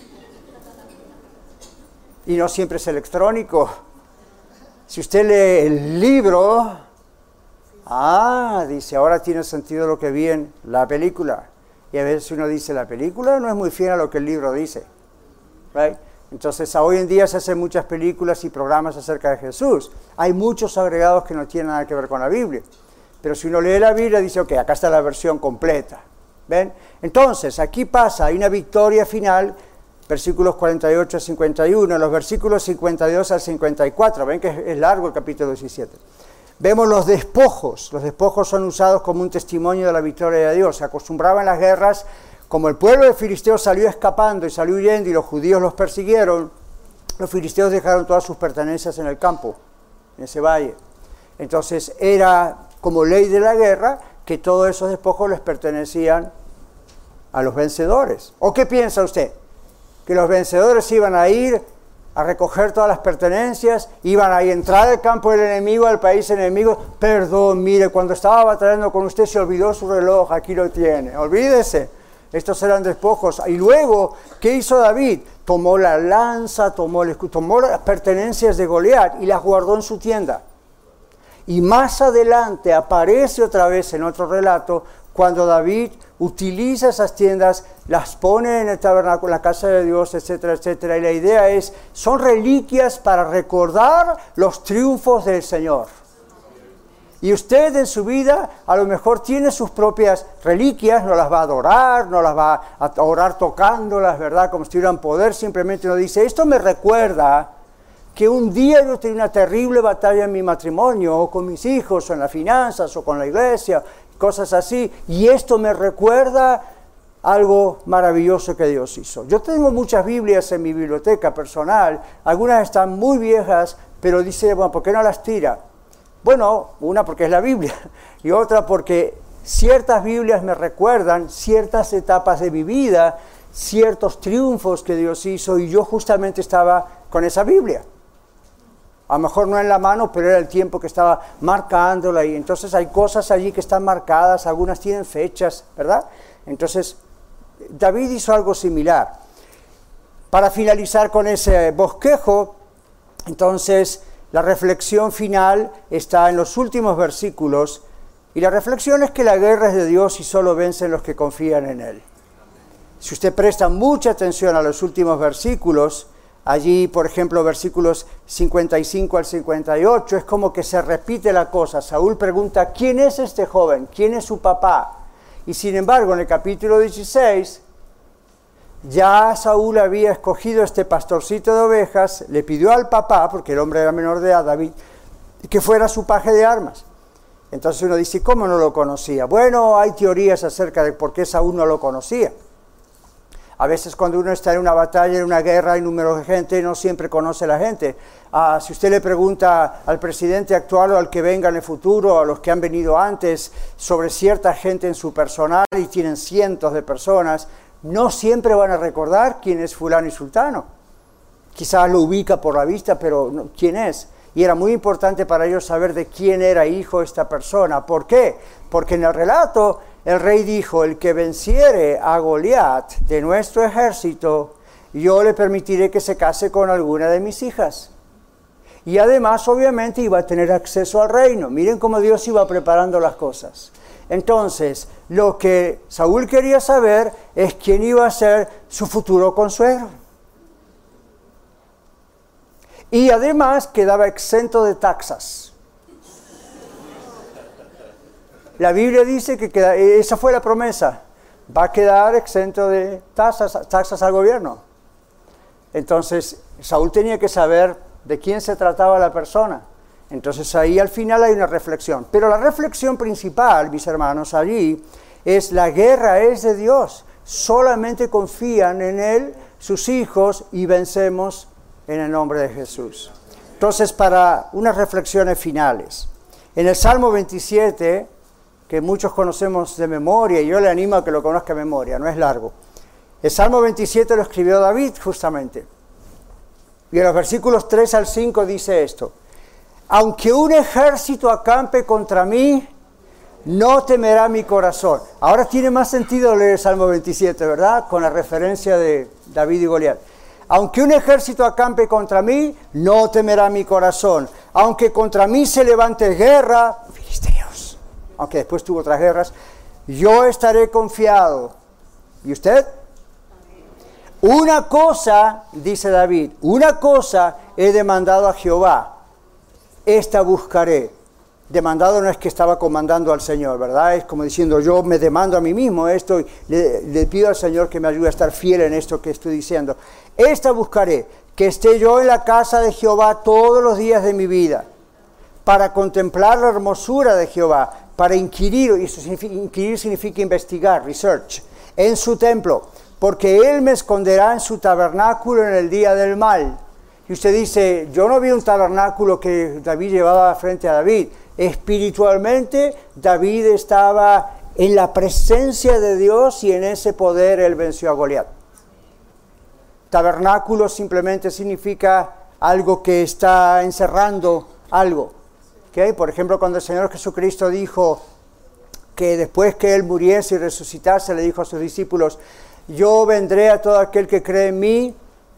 Y no siempre es electrónico. Si usted lee el libro, Ah, dice, ahora tiene sentido lo que vi en la película. Y a veces uno dice, la película no es muy fiel a lo que el libro dice. Right? Entonces, hoy en día se hacen muchas películas y programas acerca de Jesús. Hay muchos agregados que no tienen nada que ver con la Biblia. Pero si uno lee la Biblia, dice, ok, acá está la versión completa. ¿Ven? Entonces, aquí pasa, hay una victoria final, versículos cuarenta y ocho a cincuenta y uno, los versículos cincuenta y dos al cincuenta y cuatro. Ven que es largo el capítulo diecisiete. Vemos los despojos. Los despojos son usados como un testimonio de la victoria de Dios. Se acostumbraba en las guerras, como el pueblo de filisteos salió escapando y salió huyendo y los judíos los persiguieron, los filisteos dejaron todas sus pertenencias en el campo, en ese valle. Entonces era como ley de la guerra que todos esos despojos les pertenecían a los vencedores. ¿O qué piensa usted? ¿Que los vencedores iban a ir a recoger todas las pertenencias, iban a entrar al campo del enemigo, al país enemigo? Perdón, mire, cuando estaba batallando con usted se olvidó su reloj, aquí lo tiene, olvídese. Estos eran despojos. Y luego, ¿qué hizo David? Tomó la lanza, tomó, el, tomó las pertenencias de Goliat y las guardó en su tienda. Y más adelante aparece otra vez en otro relato, cuando David utiliza esas tiendas, las pone en el tabernáculo, en la casa de Dios, etcétera, etcétera. Y la idea es, son reliquias para recordar los triunfos del Señor. Y usted en su vida a lo mejor tiene sus propias reliquias, no las va a adorar, no las va a orar tocándolas, ¿verdad? Como si tuvieran poder, simplemente uno dice, esto me recuerda que un día yo tenía una terrible batalla en mi matrimonio, o con mis hijos, o en las finanzas, o con la iglesia, cosas así, y esto me recuerda algo maravilloso que Dios hizo. Yo tengo muchas Biblias en mi biblioteca personal, algunas están muy viejas, pero dice, bueno, ¿por qué no las tira? Bueno, una porque es la Biblia, y otra porque ciertas Biblias me recuerdan ciertas etapas de mi vida, ciertos triunfos que Dios hizo, y yo justamente estaba con esa Biblia. A lo mejor no en la mano, pero era el tiempo que estaba marcándola, y entonces hay cosas allí que están marcadas, algunas tienen fechas, ¿verdad? Entonces, David hizo algo similar. Para finalizar con ese bosquejo, entonces, la reflexión final está en los últimos versículos, y la reflexión es que la guerra es de Dios y solo vencen los que confían en Él. Si usted presta mucha atención a los últimos versículos, allí, por ejemplo, versículos cincuenta y cinco al cincuenta y ocho, es como que se repite la cosa. Saúl pregunta, ¿quién es este joven? ¿Quién es su papá? Y sin embargo, en el capítulo dieciséis, ya Saúl había escogido este pastorcito de ovejas, le pidió al papá, porque el hombre era menor de edad, David, que fuera su paje de armas. Entonces uno dice, ¿cómo no lo conocía? Bueno, hay teorías acerca de por qué Saúl no lo conocía. A veces cuando uno está en una batalla, en una guerra, hay número de gente, no siempre conoce a la gente. Ah, si usted le pregunta al presidente actual o al que venga en el futuro, a los que han venido antes, sobre cierta gente en su personal, y tienen cientos de personas, no siempre van a recordar quién es fulano y sultano. Quizás lo ubica por la vista, pero no, ¿quién es? Y era muy importante para ellos saber de quién era hijo esta persona. ¿Por qué? Porque en el relato el rey dijo, el que venciere a Goliat de nuestro ejército, yo le permitiré que se case con alguna de mis hijas. Y además, obviamente, iba a tener acceso al reino. Miren cómo Dios iba preparando las cosas. Entonces, lo que Saúl quería saber es quién iba a ser su futuro consuegro. Y además quedaba exento de taxas. La Biblia dice que queda, esa fue la promesa, va a quedar exento de taxas, taxas al gobierno. Entonces, Saúl tenía que saber de quién se trataba la persona. Entonces ahí al final hay una reflexión. Pero la reflexión principal, mis hermanos, allí es la guerra es de Dios. Solamente confían en Él sus hijos y vencemos en el nombre de Jesús. Entonces, para unas reflexiones finales. En el Salmo veintisiete, que muchos conocemos de memoria, y yo le animo a que lo conozca de memoria, no es largo. El Salmo veintisiete lo escribió David justamente. Y en los versículos tres al cinco dice esto. Aunque un ejército acampe contra mí, no temerá mi corazón. Ahora tiene más sentido leer el Salmo veintisiete, ¿verdad? Con la referencia de David y Goliat. Aunque un ejército acampe contra mí, no temerá mi corazón. Aunque contra mí se levante guerra, filisteos, aunque después tuvo otras guerras. Yo estaré confiado. ¿Y usted? Una cosa, dice David, una cosa he demandado a Jehová, esta buscaré. Demandado no es que estaba comandando al Señor, ¿verdad? Es como diciendo, yo me demando a mí mismo esto y le, le pido al Señor que me ayude a estar fiel en esto que estoy diciendo. Esta buscaré, que esté yo en la casa de Jehová todos los días de mi vida, para contemplar la hermosura de Jehová, para inquirir, y eso significa, inquirir significa investigar, research, en su templo, porque Él me esconderá en su tabernáculo en el día del mal. Y usted dice, yo no vi un tabernáculo que David llevaba frente a David. Espiritualmente, David estaba en la presencia de Dios y en ese poder Él venció a Goliat. Tabernáculo simplemente significa algo que está encerrando algo. ¿Okay? Por ejemplo, cuando el Señor Jesucristo dijo que después que Él muriese y resucitase, le dijo a sus discípulos, yo vendré a todo aquel que cree en mí,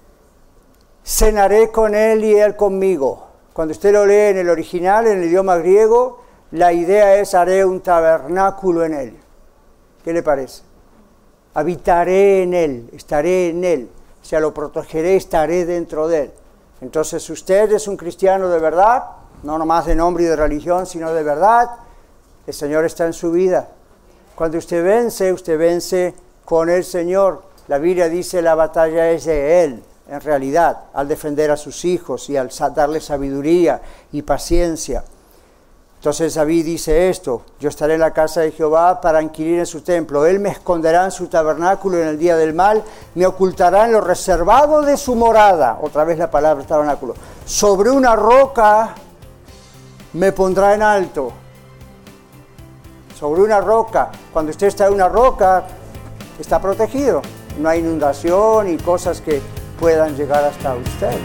cenaré con Él y Él conmigo. Cuando usted lo lee en el original, en el idioma griego, la idea es haré un tabernáculo en Él. ¿Qué le parece? Habitaré en Él, estaré en Él. O sea, lo protegeré, estaré dentro de Él. Entonces, usted es un cristiano de verdad, no nomás de nombre y de religión, sino de verdad. El Señor está en su vida. Cuando usted vence, usted vence con el Señor. La Biblia dice la batalla es de Él, en realidad, al defender a sus hijos y al darle sabiduría y paciencia. Entonces David dice esto, yo estaré en la casa de Jehová para inquirir en su templo. Él me esconderá en su tabernáculo en el día del mal, me ocultará en lo reservado de su morada. Otra vez la palabra tabernáculo. Sobre una roca me pondrá en alto. Sobre una roca. Cuando usted está en una roca, está protegido. No hay inundación y cosas que puedan llegar hasta usted.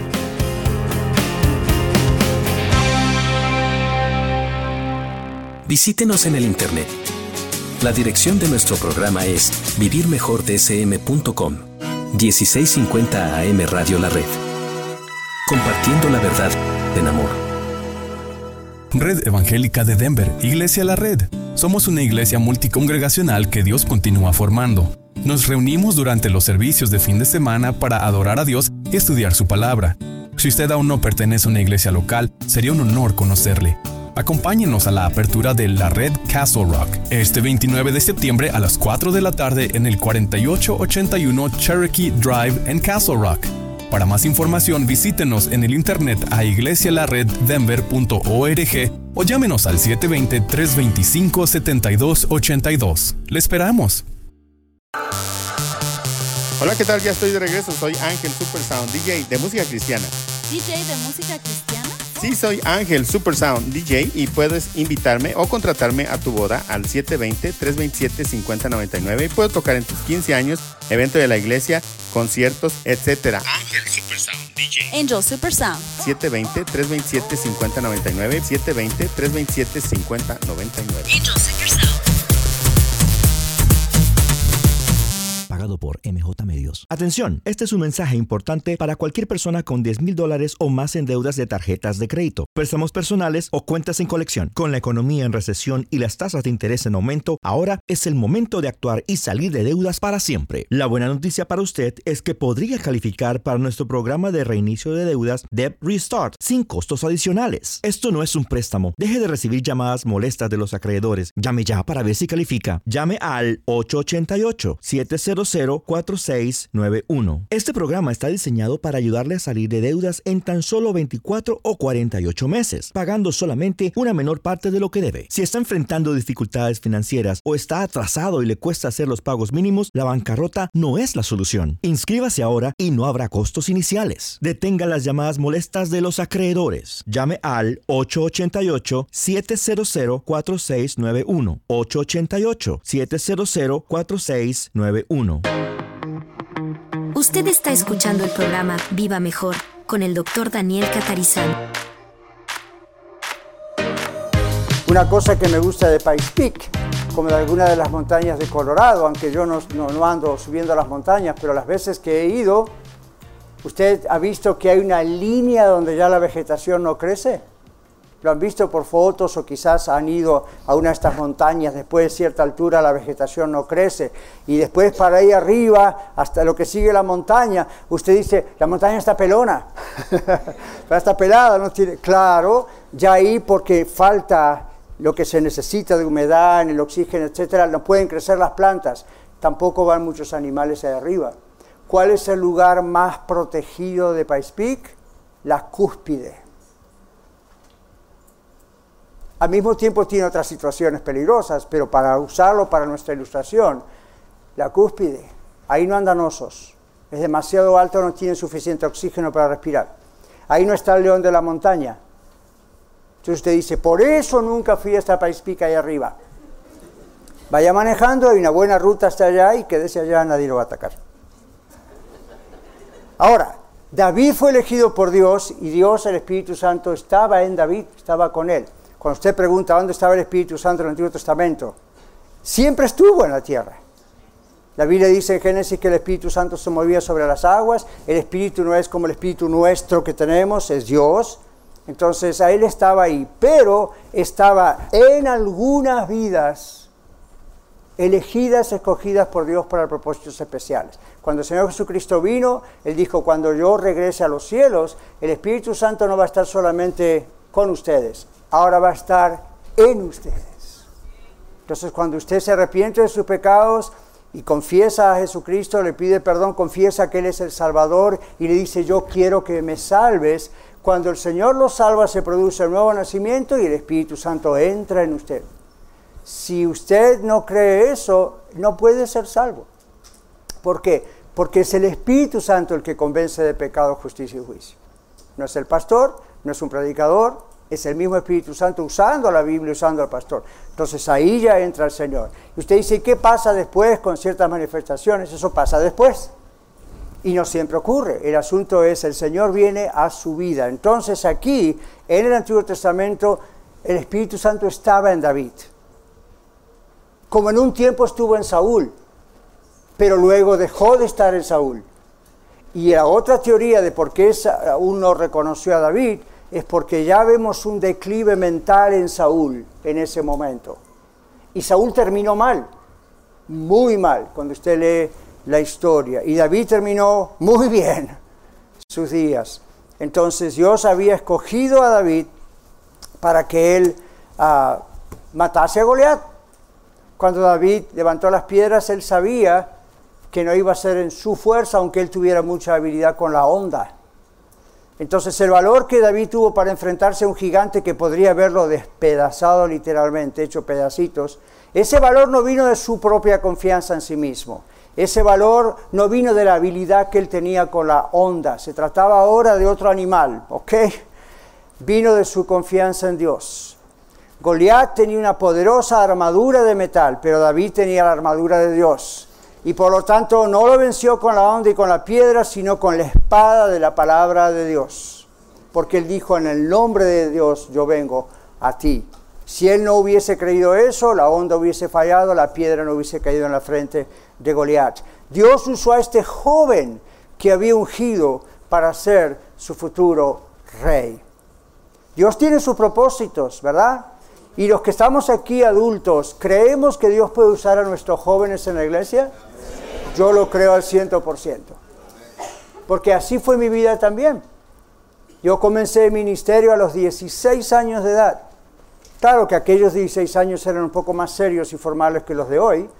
Visítenos en el internet. La dirección de nuestro programa es vivir mejor d s m punto com. dieciséis cincuenta A M Radio La Red. Compartiendo la verdad en amor. Red Evangélica de Denver, Iglesia La Red. Somos una iglesia multicongregacional que Dios continúa formando. Nos reunimos durante los servicios de fin de semana para adorar a Dios y estudiar su palabra. Si usted aún no pertenece a una iglesia local, sería un honor conocerle. Acompáñenos a la apertura de La Red Castle Rock este veintinueve de septiembre a las cuatro de la tarde en el cuarenta y ocho ochenta y uno Cherokee Drive en Castle Rock. Para más información, visítenos en el internet a iglesia la red denver punto org o llámenos al siete dos cero, tres dos cinco, siete dos ocho dos. ¡Le esperamos! Hola, ¿qué tal? Ya estoy de regreso. Soy Ángel Supersound, D J de música cristiana. ¿D J de música cristiana? Sí, soy Ángel Supersound, D J, y puedes invitarme o contratarme a tu boda al siete dos cero, tres dos siete, cinco cero nueve nueve y puedo tocar en tus quince años, evento de la iglesia, conciertos, etcétera. Ángel Supersound, D J. Angel Supersound. siete dos cero, tres dos siete, cinco cero nueve nueve, siete dos cero, tres dos siete, cinco cero nueve nueve. Angel Supersound. Pagado por M J Medios. Atención, este es un mensaje importante para cualquier persona con diez mil dólares o más en deudas de tarjetas de crédito, préstamos personales o cuentas en colección. Con la economía en recesión y las tasas de interés en aumento, ahora es el momento de actuar y salir de deudas para siempre. La buena noticia para usted es que podría calificar para nuestro programa de reinicio de deudas Debt Restart sin costos adicionales. Esto no es un préstamo. Deje de recibir llamadas molestas de los acreedores. Llame ya para ver si califica. Llame al ocho ocho ocho, siete cero cero, cuatro seis nueve uno. Este programa está diseñado para ayudarle a salir de deudas en tan solo veinticuatro o cuarenta y ocho meses, pagando solamente una menor parte de lo que debe. Si está enfrentando dificultades financieras o está atrasado y le cuesta hacer los pagos mínimos, la bancarrota no es la solución. Inscríbase ahora y no habrá costos iniciales. Detenga las llamadas molestas de los acreedores. Llame al ocho ocho ocho, siete cero cero, cuatro seis nueve uno. ocho ocho ocho, siete cero cero, cuatro seis nueve uno. Usted está escuchando el programa Viva Mejor con el doctor Daniel Catarizano. Una cosa que me gusta de Pikes Peak, como de alguna de las montañas de Colorado, aunque yo no, no, no ando subiendo las montañas, pero las veces que he ido, usted ha visto que hay una línea donde ya la vegetación no crece. Lo han visto por fotos o quizás han ido a una de estas montañas. Después de cierta altura la vegetación no crece. Y después para ahí arriba, hasta lo que sigue la montaña, usted dice, la montaña está pelona. Está pelada, no tiene... Claro, ya ahí porque falta lo que se necesita de humedad, en el oxígeno, etcétera, no pueden crecer las plantas. Tampoco van muchos animales ahí arriba. ¿Cuál es el lugar más protegido de Pikes Peak? La cúspide. Al mismo tiempo tiene otras situaciones peligrosas, pero para usarlo para nuestra ilustración, la cúspide, ahí no andan osos, es demasiado alto, no tienen suficiente oxígeno para respirar. Ahí no está el león de la montaña. Entonces usted dice, por eso nunca fui hasta Pikes Peak ahí arriba. Vaya manejando, hay una buena ruta hasta allá y quédese allá, nadie lo va a atacar. Ahora, David fue elegido por Dios y Dios, el Espíritu Santo, estaba en David, estaba con él. Cuando usted pregunta dónde estaba el Espíritu Santo en el Antiguo Testamento, siempre estuvo en la tierra. La Biblia dice en Génesis que el Espíritu Santo se movía sobre las aguas. El Espíritu no es como el Espíritu nuestro que tenemos, es Dios. Entonces, a él estaba ahí, pero estaba en algunas vidas elegidas, escogidas por Dios para propósitos especiales. Cuando el Señor Jesucristo vino, Él dijo, cuando yo regrese a los cielos, el Espíritu Santo no va a estar solamente con ustedes, ahora va a estar en ustedes. Entonces, cuando usted se arrepiente de sus pecados y confiesa a Jesucristo, le pide perdón, confiesa que Él es el Salvador y le dice, yo quiero que me salves, cuando el Señor lo salva, se produce el nuevo nacimiento y el Espíritu Santo entra en usted. Si usted no cree eso, no puede ser salvo. ¿Por qué? Porque es el Espíritu Santo el que convence de pecado, justicia y juicio. No es el pastor, no es un predicador, es el mismo Espíritu Santo usando la Biblia, usando al pastor. Entonces ahí ya entra el Señor. Y usted dice, ¿qué pasa después con ciertas manifestaciones? Eso pasa después. Y no siempre ocurre. El asunto es, el Señor viene a su vida. Entonces aquí, en el Antiguo Testamento, el Espíritu Santo estaba en David. Como en un tiempo estuvo en Saúl, pero luego dejó de estar en Saúl. Y la otra teoría de por qué Saúl no reconoció a David es porque ya vemos un declive mental en Saúl en ese momento. Y Saúl terminó mal, muy mal, cuando usted lee la historia. Y David terminó muy bien sus días. Entonces Dios había escogido a David para que él uh, matase a Goliat. Cuando David levantó las piedras, él sabía que no iba a ser en su fuerza, aunque él tuviera mucha habilidad con la honda. Entonces el valor que David tuvo para enfrentarse a un gigante que podría haberlo despedazado literalmente, hecho pedacitos, ese valor no vino de su propia confianza en sí mismo. Ese valor no vino de la habilidad que él tenía con la honda. Se trataba ahora de otro animal, ¿ok? Vino de su confianza en Dios. Goliat tenía una poderosa armadura de metal, pero David tenía la armadura de Dios. Y por lo tanto no lo venció con la honda y con la piedra, sino con la espada de la palabra de Dios. Porque él dijo, en el nombre de Dios yo vengo a ti. Si él no hubiese creído eso, la honda hubiese fallado, la piedra no hubiese caído en la frente de Goliat. Dios usó a este joven que había ungido para ser su futuro rey. Dios tiene sus propósitos, ¿verdad? Y los que estamos aquí adultos, ¿creemos que Dios puede usar a nuestros jóvenes en la iglesia? Yo lo creo al ciento por ciento. Porque así fue mi vida también. Yo comencé el ministerio a los dieciséis años de edad. Claro que aquellos dieciséis años eran un poco más serios y formales que los de hoy,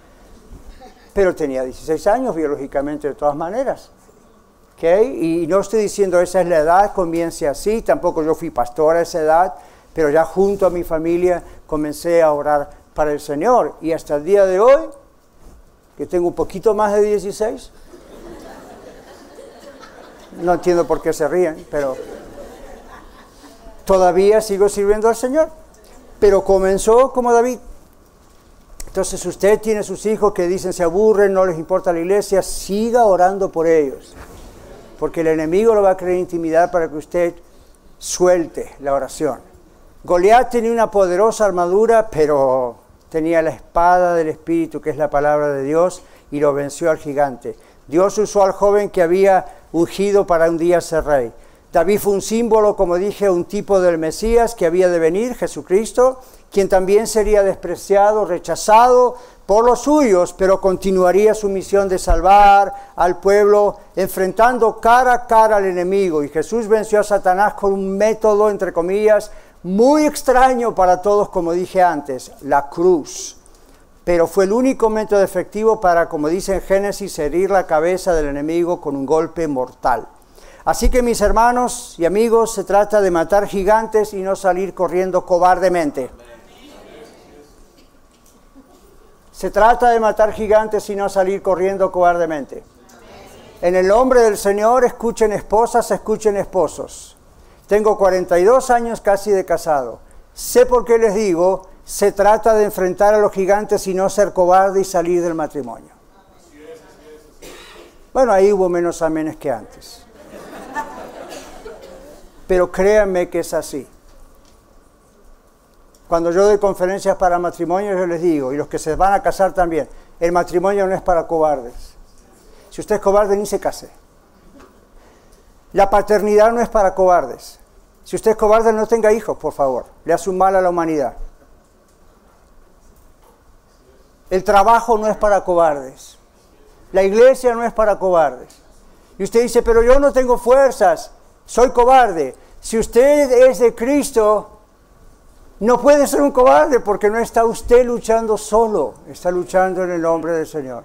pero tenía dieciséis años biológicamente de todas maneras. ¿Okay? Y no estoy diciendo esa es la edad, comience así, tampoco yo fui pastor a esa edad, pero ya junto a mi familia comencé a orar para el Señor. Y hasta el día de hoy, que tengo un poquito más de dieciséis, no entiendo por qué se ríen, pero todavía sigo sirviendo al Señor. Pero comenzó como David. Entonces usted tiene sus hijos que dicen se aburren, no les importa la iglesia, siga orando por ellos. Porque el enemigo lo va a querer intimidar para que usted suelte la oración. Goliat tenía una poderosa armadura, pero tenía la espada del Espíritu, que es la palabra de Dios, y lo venció al gigante. Dios usó al joven que había ungido para un día ser rey. David fue un símbolo, como dije, un tipo del Mesías que había de venir, Jesucristo, quien también sería despreciado, rechazado por los suyos, pero continuaría su misión de salvar al pueblo, enfrentando cara a cara al enemigo. Y Jesús venció a Satanás con un método, entre comillas, muy extraño para todos, como dije antes, la cruz. Pero fue el único método efectivo para, como dice en Génesis, herir la cabeza del enemigo con un golpe mortal. Así que, mis hermanos y amigos, se trata de matar gigantes y no salir corriendo cobardemente. Se trata de matar gigantes y no salir corriendo cobardemente. En el nombre del Señor, escuchen esposas, escuchen esposos. Tengo cuarenta y dos años casi de casado. Sé por qué les digo, se trata de enfrentar a los gigantes y no ser cobarde y salir del matrimonio. Bueno, ahí hubo menos amenes que antes. Pero créanme que es así. Cuando yo doy conferencias para matrimonios, yo les digo, y los que se van a casar también, el matrimonio no es para cobardes. Si usted es cobarde, ni se case. La paternidad no es para cobardes. Si usted es cobarde, no tenga hijos, por favor. Le hace un mal a la humanidad. El trabajo no es para cobardes. La iglesia no es para cobardes. Y usted dice, pero yo no tengo fuerzas, soy cobarde. Si usted es de Cristo, no puede ser un cobarde porque no está usted luchando solo, está luchando en el nombre del Señor.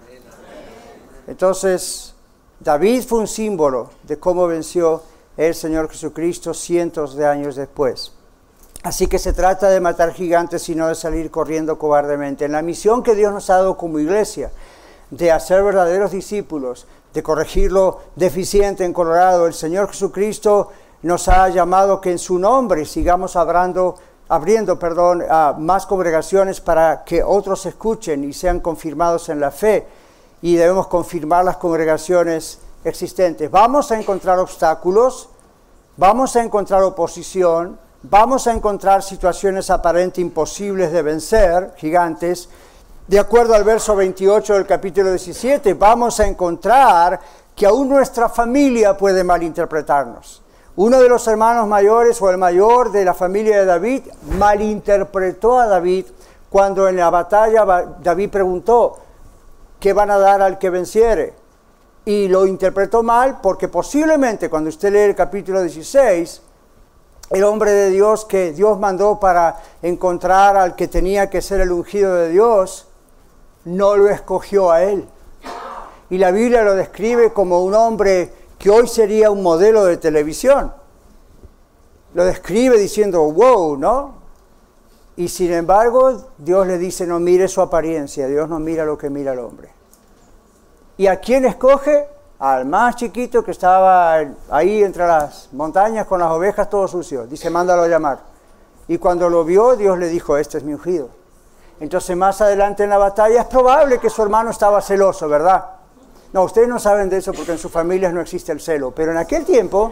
Entonces, David fue un símbolo de cómo venció el Señor Jesucristo cientos de años después. Así que se trata de matar gigantes y no de salir corriendo cobardemente. En la misión que Dios nos ha dado como iglesia, de hacer verdaderos discípulos, de corregir lo deficiente en Colorado, el Señor Jesucristo nos ha llamado que en su nombre sigamos hablando abriendo, perdón, a más congregaciones para que otros escuchen y sean confirmados en la fe, y debemos confirmar las congregaciones existentes. Vamos a encontrar obstáculos, vamos a encontrar oposición, vamos a encontrar situaciones aparentemente imposibles de vencer, gigantes. De acuerdo al verso veintiocho del capítulo diecisiete, vamos a encontrar que aún nuestra familia puede malinterpretarnos. Uno de los hermanos mayores o el mayor de la familia de David malinterpretó a David cuando en la batalla David preguntó, ¿qué van a dar al que venciere? Y lo interpretó mal porque posiblemente cuando usted lee el capítulo dieciséis, el hombre de Dios que Dios mandó para encontrar al que tenía que ser el ungido de Dios, no lo escogió a él. Y la Biblia lo describe como un hombre que hoy sería un modelo de televisión. Lo describe diciendo, wow, ¿no? Y sin embargo, Dios le dice, no mire su apariencia, Dios no mira lo que mira el hombre. ¿Y a quién escoge? Al más chiquito que estaba ahí entre las montañas con las ovejas, todo sucio. Dice, mándalo a llamar. Y cuando lo vio, Dios le dijo, este es mi ungido. Entonces más adelante en la batalla es probable que su hermano estaba celoso, ¿verdad? No, ustedes no saben de eso porque en sus familias no existe el celo, pero en aquel tiempo,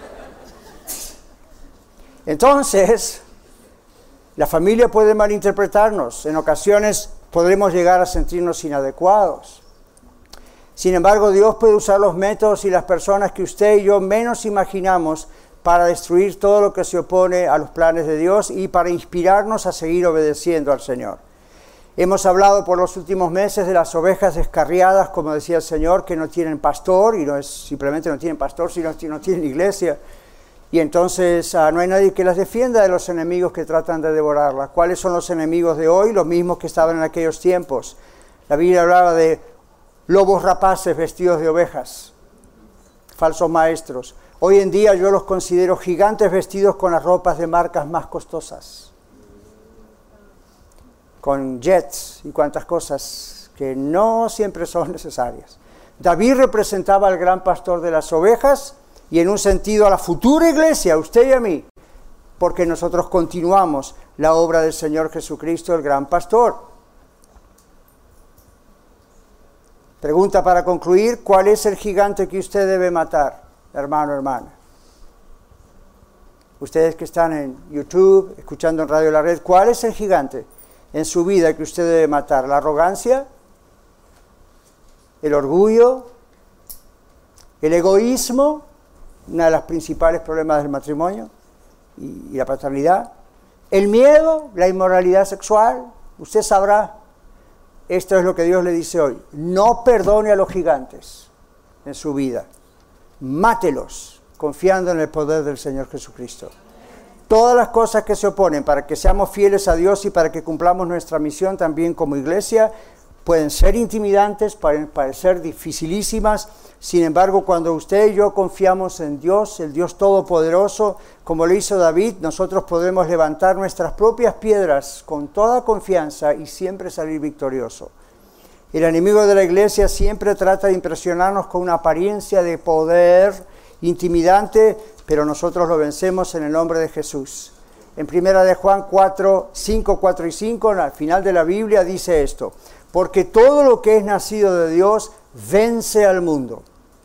entonces, la familia puede malinterpretarnos, en ocasiones podremos llegar a sentirnos inadecuados. Sin embargo, Dios puede usar los métodos y las personas que usted y yo menos imaginamos para destruir todo lo que se opone a los planes de Dios y para inspirarnos a seguir obedeciendo al Señor. Hemos hablado por los últimos meses de las ovejas descarriadas, como decía el Señor, que no tienen pastor, y no es simplemente no tienen pastor, sino que no tienen iglesia. Y entonces uh, no hay nadie que las defienda de los enemigos que tratan de devorarlas. ¿Cuáles son los enemigos de hoy? Los mismos que estaban en aquellos tiempos. La Biblia hablaba de lobos rapaces vestidos de ovejas, falsos maestros. Hoy en día yo los considero gigantes vestidos con las ropas de marcas más costosas, con jets y cuantas cosas que no siempre son necesarias. David representaba al gran pastor de las ovejas y en un sentido a la futura iglesia, a usted y a mí, porque nosotros continuamos la obra del Señor Jesucristo, el gran pastor. Pregunta para concluir, ¿cuál es el gigante que usted debe matar, hermano, hermana? Ustedes que están en YouTube, escuchando en Radio La Red, ¿cuál es el gigante en su vida que usted debe matar? ¿La arrogancia? ¿El orgullo? ¿El egoísmo? uno de los principales problemas del matrimonio y, y la paternidad. El miedo, la inmoralidad sexual, usted sabrá. Esto es lo que Dios le dice hoy. No perdone a los gigantes en su vida. Mátelos, confiando en el poder del Señor Jesucristo. Todas las cosas que se oponen para que seamos fieles a Dios y para que cumplamos nuestra misión también como iglesia, pueden ser intimidantes, pueden parecer dificilísimas. Sin embargo, cuando usted y yo confiamos en Dios, el Dios Todopoderoso, como lo hizo David, nosotros podemos levantar nuestras propias piedras con toda confianza y siempre salir victorioso. El enemigo de la iglesia siempre trata de impresionarnos con una apariencia de poder intimidante, pero nosotros lo vencemos en el nombre de Jesús. En primera de Juan cuatro, cinco, cuatro y cinco, al final de la Biblia dice esto: porque todo lo que es nacido de Dios vence al mundo.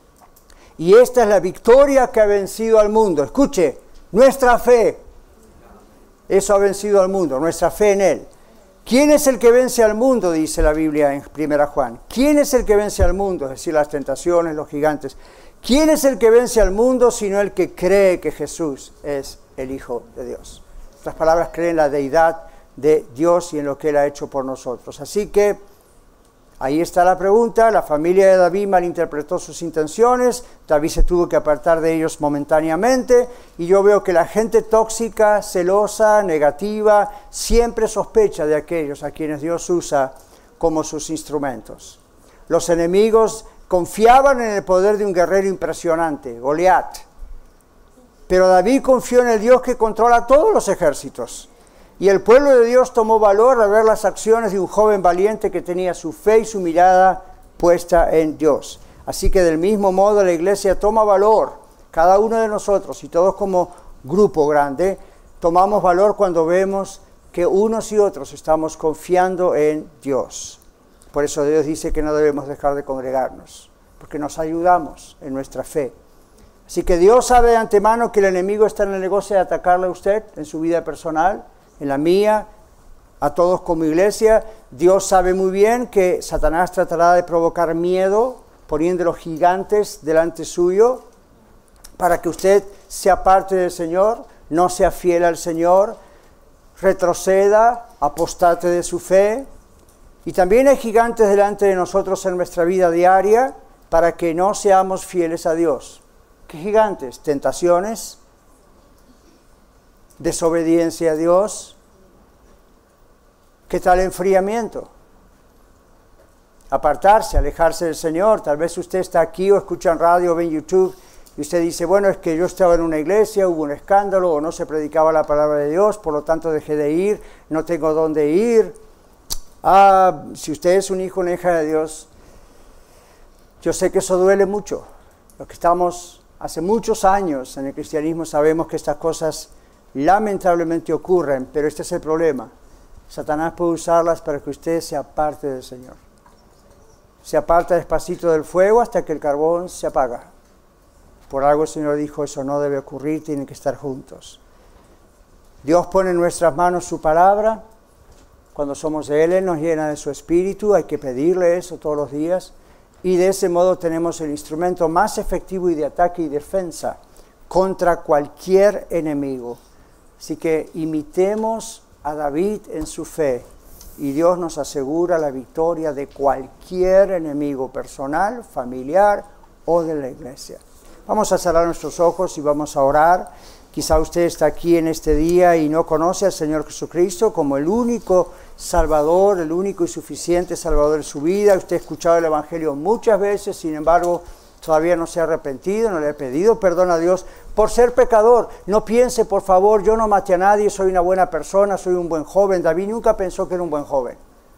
Y esta es la victoria que ha vencido al mundo. Escuche, nuestra fe. Eso ha vencido al mundo, nuestra fe en Él. ¿Quién es el que vence al mundo? Dice la Biblia en primera Juan. ¿Quién es el que vence al mundo? Es decir, las tentaciones, los gigantes. ¿Quién es el que vence al mundo sino el que cree que Jesús es el Hijo de Dios? Estas palabras creen en la deidad de Dios y en lo que Él ha hecho por nosotros. Así que ahí está la pregunta. La familia de David malinterpretó sus intenciones. David se tuvo que apartar de ellos momentáneamente. Y yo veo que la gente tóxica, celosa, negativa, siempre sospecha de aquellos a quienes Dios usa como sus instrumentos. Los enemigos confiaban en el poder de un guerrero impresionante, Goliat. Pero David confió en el Dios que controla todos los ejércitos. Y el pueblo de Dios tomó valor al ver las acciones de un joven valiente que tenía su fe y su mirada puesta en Dios. Así que del mismo modo la iglesia toma valor, cada uno de nosotros y todos como grupo grande, tomamos valor cuando vemos que unos y otros estamos confiando en Dios. Por eso Dios dice que no debemos dejar de congregarnos, porque nos ayudamos en nuestra fe. Así que Dios sabe de antemano que el enemigo está en el negocio de atacarle a usted en su vida personal, en la mía, a todos como iglesia. Dios sabe muy bien que Satanás tratará de provocar miedo, poniendo los gigantes delante suyo, para que usted se aparte del Señor, no sea fiel al Señor, retroceda, apostate de su fe. Y también hay gigantes delante de nosotros en nuestra vida diaria para que no seamos fieles a Dios. ¿Qué gigantes? Tentaciones, desobediencia a Dios. ¿Qué tal enfriamiento? Apartarse, alejarse del Señor. Tal vez usted está aquí o escucha en radio o ve en YouTube y usted dice, bueno, es que yo estaba en una iglesia, hubo un escándalo o no se predicaba la palabra de Dios, por lo tanto dejé de ir, no tengo dónde ir. Ah, si usted es un hijo o una hija de Dios, yo sé que eso duele mucho. Los que estamos hace muchos años en el cristianismo sabemos que estas cosas lamentablemente ocurren, pero este es el problema. Satanás puede usarlas para que usted se aparte del Señor. Se aparta despacito del fuego hasta que el carbón se apaga. Por algo el Señor dijo, eso no debe ocurrir, tienen que estar juntos. Dios pone en nuestras manos su palabra. Cuando somos de Él, Él nos llena de su espíritu, hay que pedirle eso todos los días. Y de ese modo tenemos el instrumento más efectivo y de ataque y defensa contra cualquier enemigo. Así que imitemos a David en su fe y Dios nos asegura la victoria de cualquier enemigo personal, familiar o de la iglesia. Vamos a cerrar nuestros ojos y vamos a orar. Quizá usted está aquí en este día y no conoce al Señor Jesucristo como el único Salvador, el único y suficiente Salvador de su vida. Usted ha escuchado el Evangelio muchas veces, sin embargo, todavía no se ha arrepentido, no le ha pedido perdón a Dios por ser pecador. No piense, por favor, yo no maté a nadie, soy una buena persona, soy un buen joven. David nunca pensó que era un buen joven.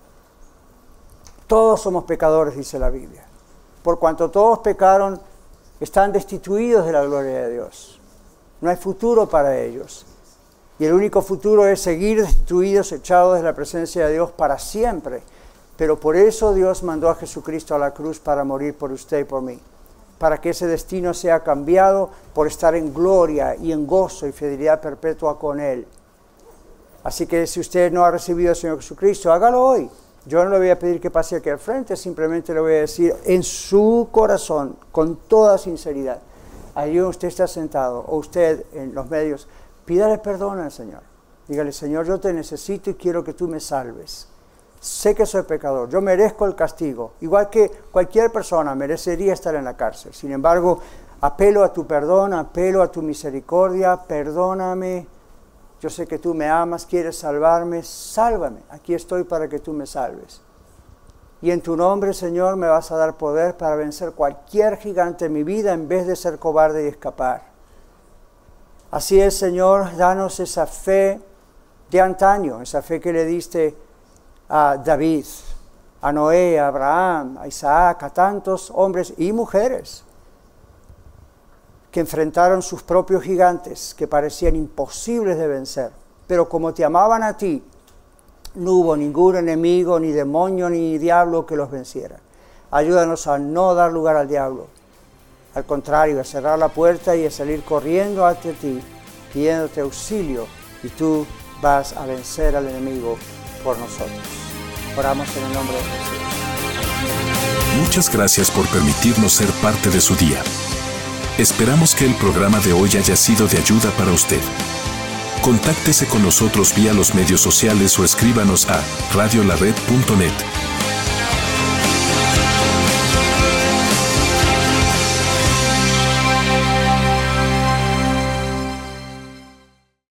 Todos somos pecadores, dice la Biblia. Por cuanto todos pecaron, están destituidos de la gloria de Dios. No hay futuro para ellos. Y el único futuro es seguir destituidos, echados de la presencia de Dios para siempre. Pero por eso Dios mandó a Jesucristo a la cruz para morir por usted y por mí. Para que ese destino sea cambiado por estar en gloria y en gozo y fidelidad perpetua con Él. Así que si usted no ha recibido al Señor Jesucristo, hágalo hoy. Yo no le voy a pedir que pase aquí al frente, simplemente le voy a decir en su corazón, con toda sinceridad, ahí usted está sentado, o usted en los medios, pídale perdón al Señor. Dígale, Señor, yo te necesito y quiero que tú me salves. Sé que soy pecador, yo merezco el castigo, igual que cualquier persona merecería estar en la cárcel. Sin embargo, apelo a tu perdón, apelo a tu misericordia, perdóname. Yo sé que tú me amas, quieres salvarme, sálvame. Aquí estoy para que tú me salves. Y en tu nombre, Señor, me vas a dar poder para vencer cualquier gigante en mi vida en vez de ser cobarde y escapar. Así es, Señor, danos esa fe de antaño, esa fe que le diste a David, a Noé, a Abraham, a Isaac, a tantos hombres y mujeres que enfrentaron sus propios gigantes que parecían imposibles de vencer. Pero como te amaban a ti, no hubo ningún enemigo, ni demonio, ni diablo que los venciera. Ayúdanos a no dar lugar al diablo. Al contrario, a cerrar la puerta y a salir corriendo hacia ti, pidiéndote auxilio, y tú vas a vencer al enemigo por nosotros. Oramos en el nombre de Jesús. Muchas gracias por permitirnos ser parte de su día. Esperamos que el programa de hoy haya sido de ayuda para usted. Contáctese con nosotros vía los medios sociales o escríbanos a radio la red punto net.